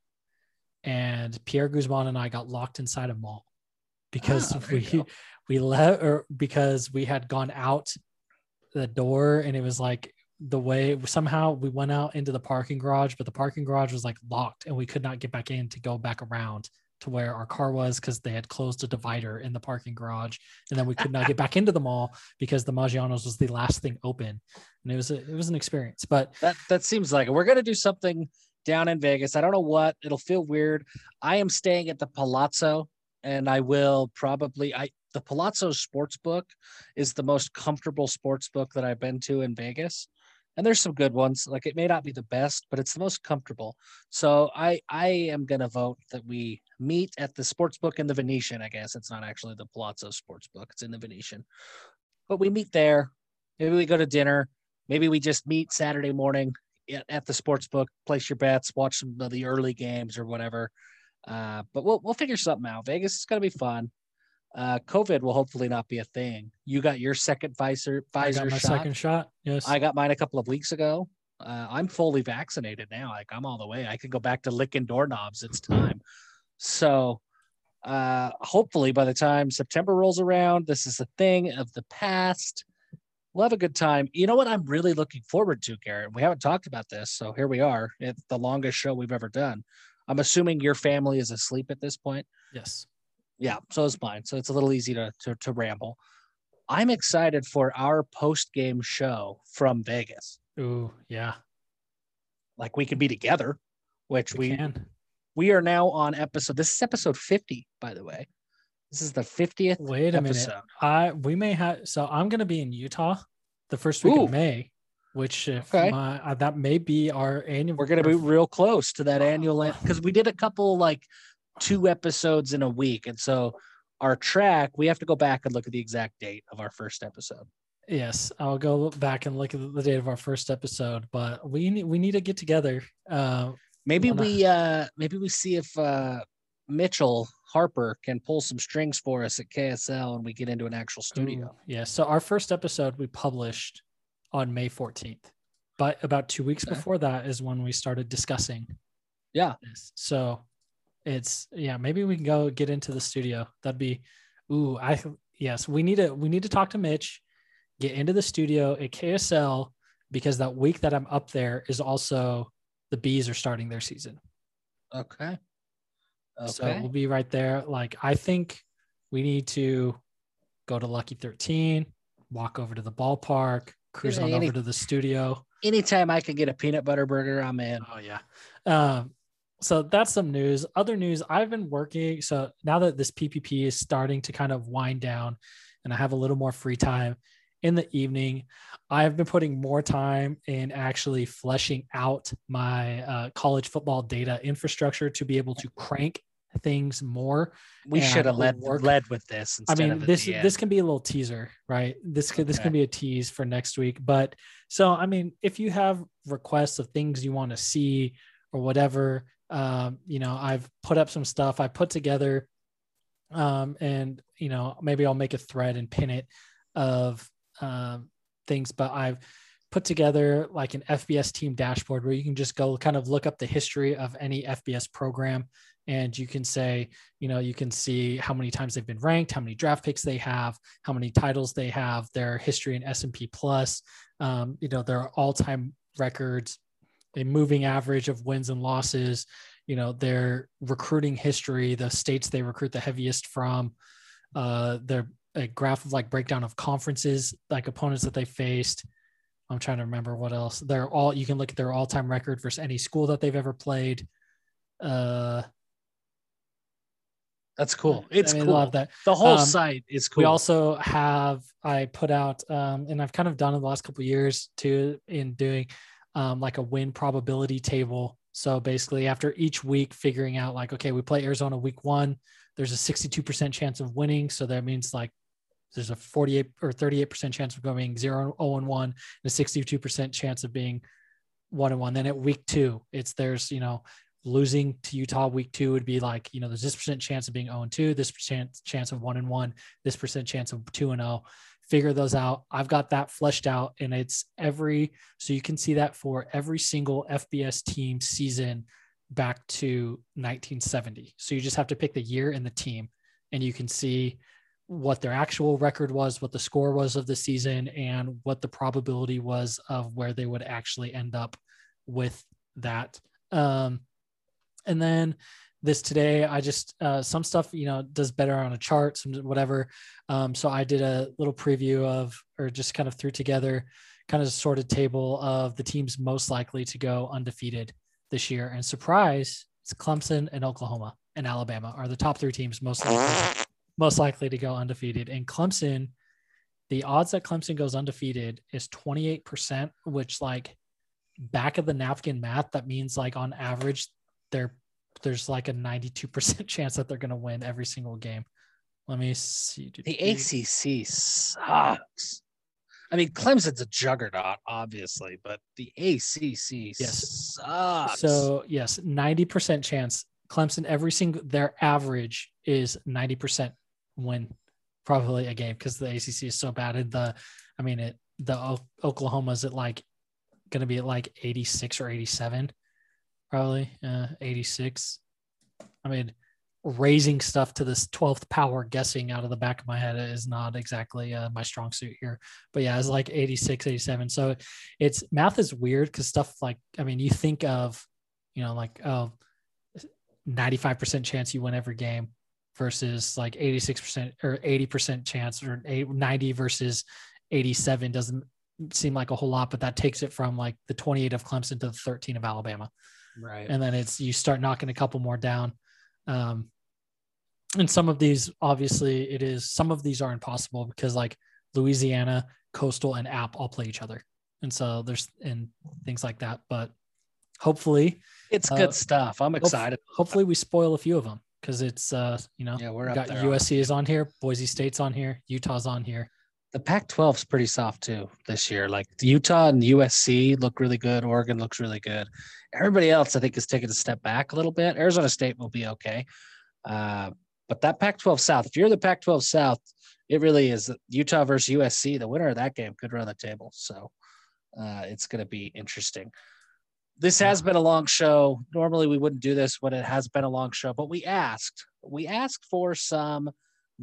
and Pierre Guzman and I got locked inside a mall because Ah, there you we go. we let or because we had gone out the door, and it was like the way somehow we went out into the parking garage, but the parking garage was like locked, and we could not get back in to go back around to where our car was because they had closed a divider in the parking garage, and then we could not get back into the mall because the Maggiano's was the last thing open, and it was a, it was an experience. But That that seems like it. We're gonna do something down in Vegas. I don't know what. It'll feel weird. I am staying at the Palazzo, and I will probably I the Palazzo Sportsbook is the most comfortable sports book that I've been to in Vegas. And there's some good ones. Like it may not be the best, but it's the most comfortable. So I I am gonna vote that we meet at the Sportsbook in the Venetian. I guess it's not actually the Palazzo Sportsbook; it's in the Venetian. But we meet there. Maybe we go to dinner. Maybe we just meet Saturday morning at, at the Sportsbook. Place your bets. Watch some of the early games or whatever. Uh, but we'll we'll figure something out. Vegas is gonna be fun. Uh, COVID will hopefully not be a thing. You got your second Pfizer I Pfizer got my shot. second shot. Yes. I got mine a couple of weeks ago. Uh, I'm fully vaccinated now. Like I'm all the way. I can go back to licking doorknobs. It's time. So uh, hopefully by the time September rolls around, this is a thing of the past. We'll have a good time. You know what I'm really looking forward to, Garrett? We haven't talked about this, so here we are. It's the longest show we've ever done. I'm assuming your family is asleep at this point. Yes. Yeah, so is mine. So it's a little easy to to, to ramble. I'm excited for our post-game show from Vegas. Ooh, yeah. Like we could be together, which We we can. we are now on episode. This is episode fifty, by the way. This is the fiftieth Wait a episode. minute. I we may have so I'm gonna be in Utah the first week Ooh. of May, which if Okay. my uh, that may be our annual. We're gonna be real close to that annual because we did a couple like two episodes in a week, and so our track we have to go back and look at the exact date of our first episode. Yes, I'll go back and look at the date of our first episode, but we need we need to get together. Uh, maybe wanna... we uh maybe we see if uh Mitchell Harper can pull some strings for us at K S L and we get into an actual studio. Ooh, yeah. So our first episode we published on May fourteenth, but about two weeks okay. before that is when we started discussing. Yeah. This. So it's yeah, maybe we can go get into the studio. That'd be, ooh, I yes, we need to we need to talk to Mitch, get into the studio at K S L because that week that I'm up there is also the Bees are starting their season. Okay. Okay. So we'll be right there. Like, I think we need to go to Lucky thirteen, walk over to the ballpark, cruise yeah, on any, over to the studio. Anytime I can get a peanut butter burger, I'm in. Oh, yeah. Um, so that's some news. Other news, I've been working. So now that this P P P is starting to kind of wind down and I have a little more free time in the evening, I've been putting more time in actually fleshing out my uh, college football data infrastructure to be able to crank things more. We should have led work. led with this. I mean, this this can be a little teaser, right? This could okay. this can be a tease for next week. But so, I mean, if you have requests of things you want to see or whatever, um, you know, I've put up some stuff I put together, um, and you know, maybe I'll make a thread and pin it of um, things. But I've put together like an F B S team dashboard where you can just go kind of look up the history of any F B S program. And you can say, you know, you can see how many times they've been ranked, how many draft picks they have, how many titles they have, their history in S and P plus, um, you know, their all-time records, a moving average of wins and losses, you know, their recruiting history, the states they recruit the heaviest from, uh, their a graph of like breakdown of conferences, like opponents that they faced. I'm trying to remember what else. They're all, you can look at their all-time record versus any school that they've ever played. Uh, That's cool. It's I mean, cool. Love that. The whole um, site is cool. We also have, I put out, um, and I've kind of done in the last couple of years too, in doing um, like a win probability table. So basically after each week figuring out like, okay, we play Arizona week one, there's a sixty-two percent chance of winning. So that means like there's a forty-eight or thirty-eight percent chance of going zero, oh, and one, and a sixty-two percent chance of being one and one. Then at week two, it's there's, you know, losing to Utah week two would be like, you know, there's this percent chance of being oh and two, this percent chance of one and one, this percent chance of two and oh. Figure those out. I've got that fleshed out, and it's every, so you can see that for every single F B S team season back to nineteen seventy. So you just have to pick the year and the team, and you can see what their actual record was, what the score was of the season, and what the probability was of where they would actually end up with that. Um, And then this today, I just, uh, some stuff, you know, does better on a chart, some whatever. Um, so I did a little preview of, or just kind of threw together kind of a sorted table of the teams most likely to go undefeated this year. And surprise, it's Clemson and Oklahoma and Alabama are the top three teams most likely, most likely to go undefeated. And Clemson, the odds that Clemson goes undefeated is twenty-eight percent, which like back of the napkin math, that means like on average, they're there's like a ninety-two percent chance that they're going to win every single game. Let me see. The A C C sucks. I mean, Clemson's a juggernaut, obviously, but the A C C yes. sucks. So yes, ninety percent chance. Clemson, every single, their average is ninety percent win probably a game because the A C C is so bad. And the, I mean, it, the o- Oklahoma's at like going to be at like eighty-six or eighty-seven, probably uh, eighty-six. I mean, raising stuff to this twelfth power, guessing out of the back of my head is not exactly uh, my strong suit here. But yeah, it's like eighty-six, eighty-seven. So it's math is weird because stuff like, I mean, you think of, you know, like, oh, ninety-five percent chance you win every game versus like eighty-six percent or eighty percent chance, or ninety versus eighty-seven doesn't seem like a whole lot, but that takes it from like the twenty-eight of Clemson to the thirteen of Alabama. Right. And then it's, you start knocking a couple more down. Um, and some of these, obviously it is, some of these are impossible because like Louisiana, Coastal, and App all play each other. And so there's, and things like that, but hopefully it's uh, good stuff. I'm excited. Hopefully we spoil a few of them because it's, uh, you know, yeah, we're we up got there. U S C is on here, Boise State's on here, Utah's on here. The Pac twelve is pretty soft too this year. Like Utah and U S C look really good. Oregon looks really good. Everybody else, I think, is taking a step back a little bit. Arizona State will be okay. Uh, but that Pac twelve South, if you're the Pac twelve South, it really is Utah versus U S C. The winner of that game could run the table. So uh, it's going to be interesting. This has been a long show. Normally we wouldn't do this when it has been a long show, but we asked, we asked for some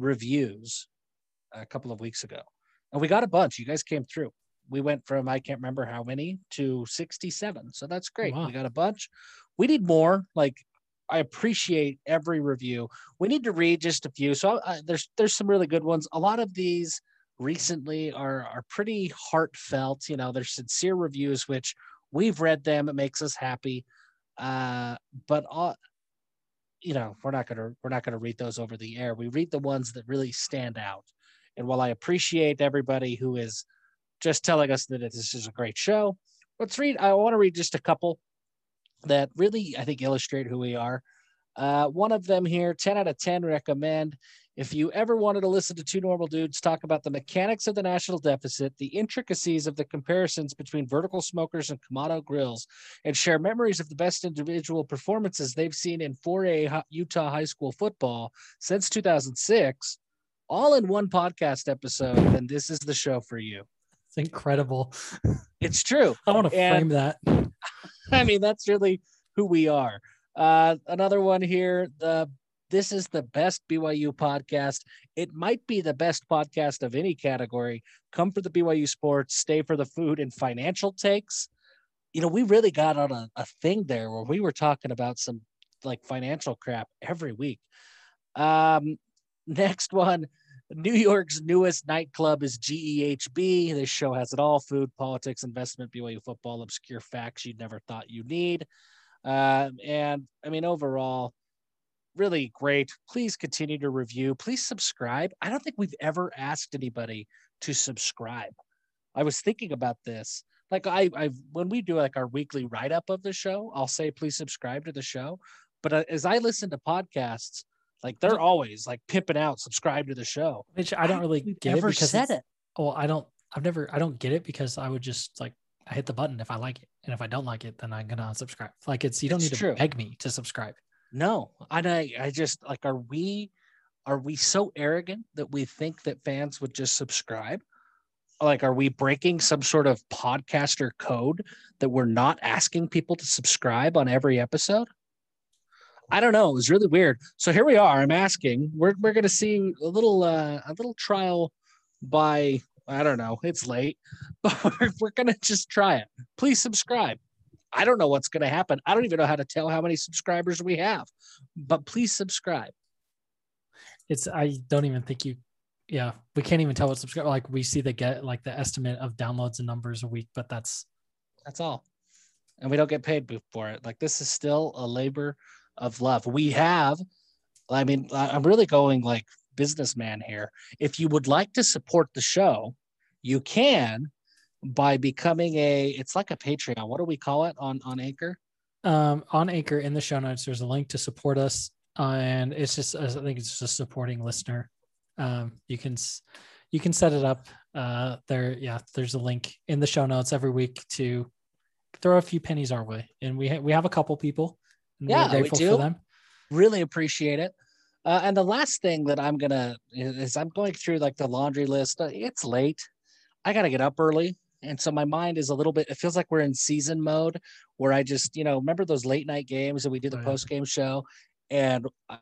reviews a couple of weeks ago. And we got a bunch. You guys came through. We went from, I can't remember how many, to sixty-seven. So that's great. Wow. We got a bunch. We need more. Like, I appreciate every review. We need to read just a few. So uh, there's there's some really good ones. A lot of these recently are are pretty heartfelt. You know, they're sincere reviews, which we've read them. It makes us happy. Uh, but all, you know, we're not gonna we're not gonna read those over the air. We read the ones that really stand out. And while I appreciate everybody who is just telling us that this is a great show, let's read. I want to read just a couple that really, I think, illustrate who we are. Uh, one of them here, ten out of ten recommend. If you ever wanted to listen to two normal dudes talk about the mechanics of the national deficit, the intricacies of the comparisons between vertical smokers and Kamado grills, and share memories of the best individual performances they've seen in four A Utah high school football since two thousand six, all in one podcast episode, then this is the show for you. It's incredible. It's true. I want to frame that. I mean, that's really who we are. Uh, another one here. The This is the best B Y U podcast. It might be the best podcast of any category. Come for the B Y U sports, stay for the food and financial takes. You know, we really got on a, a thing there where we were talking about some like financial crap every week. Um, Next one, New York's newest nightclub is G E H B. This show has it all: food, politics, investment, B Y U football, obscure facts you'd never thought you need. Uh, and I mean, overall, really great. Please continue to review. Please subscribe. I don't think we've ever asked anybody to subscribe. I was thinking about this. Like I, I, when we do like our weekly write-up of the show, I'll say, please subscribe to the show. But uh, as I listen to podcasts, like they're always like pimping out, subscribe to the show. Which I don't really We've get never it because said it. Well, I don't, I've never, I don't get it because I would just like, I hit the button if I like it. And if I don't like it, then I'm going to unsubscribe. Like it's, you don't It's need to true. beg me to subscribe. No, and I, I just like, are we, are we so arrogant that we think that fans would just subscribe? Like, are we breaking some sort of podcaster code that we're not asking people to subscribe on every episode? I don't know. It was really weird. So here we are. I'm asking. We're we're gonna see a little uh, a little trial by I don't know. It's late, but we're we're gonna just try it. Please subscribe. I don't know what's gonna happen. I don't even know how to tell how many subscribers we have, but please subscribe. It's I don't even think you. Yeah, we can't even tell what subscribe. Like we see the get like the estimate of downloads and numbers a week, but that's that's all, and we don't get paid for it. Like this is still a labor of love. We have, I mean, I'm really going like businessman here. If you would like to support the show, you can by becoming a, it's like a Patreon. What do we call it on, on Anchor? Um, on Anchor in the show notes, there's a link to support us. Uh, and it's just, I think it's just a supporting listener. Um, you can, you can set it up uh, there. Yeah. There's a link in the show notes every week to throw a few pennies our way. And we, ha- we have a couple people. Yeah, we're grateful we do. For them. Really appreciate it. Uh, and the last thing that I'm gonna is I'm going through like the laundry list. Uh, it's late. I gotta get up early And so my mind is a little bit, it feels like we're in season mode where I just, you know, remember those late night games that we do the Oh, yeah. post game show, and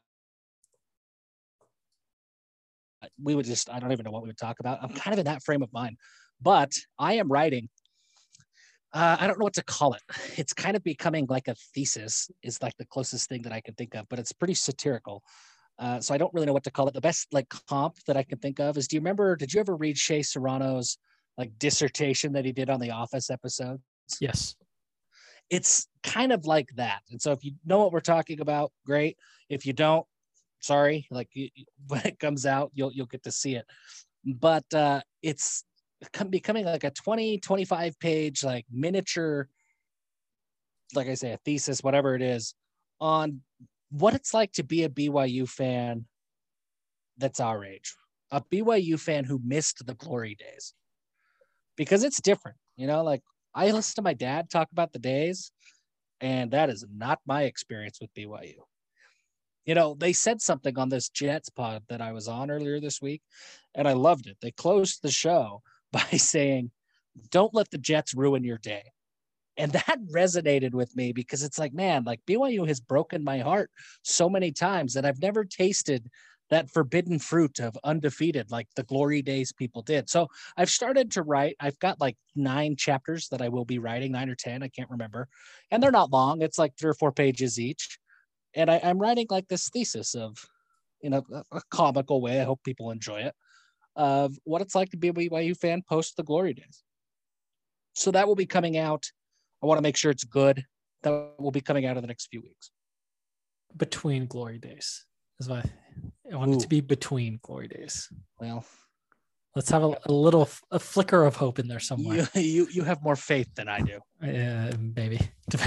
we would just, I don't even know what we would talk about. I'm kind of in that frame of mind, but I am writing. Uh, I don't know what to call it. It's kind of becoming like a thesis is like the closest thing that I can think of, but it's pretty satirical. Uh, so I don't really know what to call it. The best like comp that I can think of is, do you remember, did you ever read Shea Serrano's like dissertation that he did on the Office episode? Yes. It's kind of like that. And so if you know what we're talking about, great. If you don't, sorry, like you, when it comes out, you'll, you'll get to see it. But uh, it's becoming like a twenty, twenty-five page, like miniature, like I say, a thesis, whatever it is, on what it's like to be a B Y U fan that's our age, a B Y U fan who missed the glory days. Because it's different, you know, like I listen to my dad talk about the days, and that is not my experience with B Y U. You know, they said something on this Jets pod that I was on earlier this week, and I loved it. They closed the show by saying, don't let the Jets ruin your day. And that resonated with me because it's like, man, like B Y U has broken my heart so many times that I've never tasted that forbidden fruit of undefeated, like the glory days people did. So I've started to write. I've got like nine chapters that I will be writing, nine or ten, I can't remember. And they're not long. It's like three or four pages each. And I, I'm writing like this thesis of, in a, a comical way, I hope people enjoy it, of what it's like to be a B Y U fan post the glory days. So that will be coming out. I want to make sure it's good. That will be coming out in the next few weeks. Between glory days. That's why I want Ooh. it to be between glory days. Well, let's have a, a little a flicker of hope in there somewhere. You you, you have more faith than I do. Yeah, uh, maybe.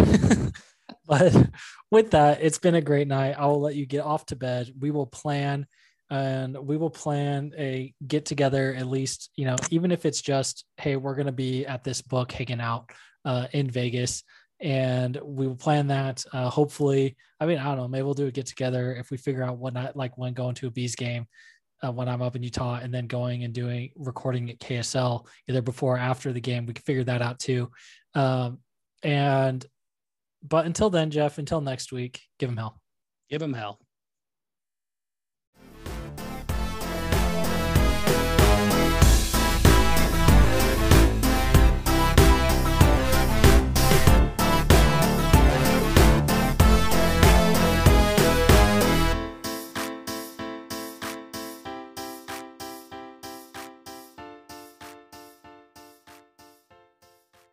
But with that, it's been a great night. I will let you get off to bed. We will plan and we will plan a get together, at least, you know, even if it's just, hey, we're going to be at this book hanging out uh, in Vegas, and we will plan that. Uh, hopefully, I mean, I don't know, maybe we'll do a get together if we figure out what not, like when going to a Bees game uh, when I'm up in Utah, and then going and doing recording at K S L either before or after the game. We can figure that out too. Um, and, but until then, Jeff, until next week, give him hell. Give him hell.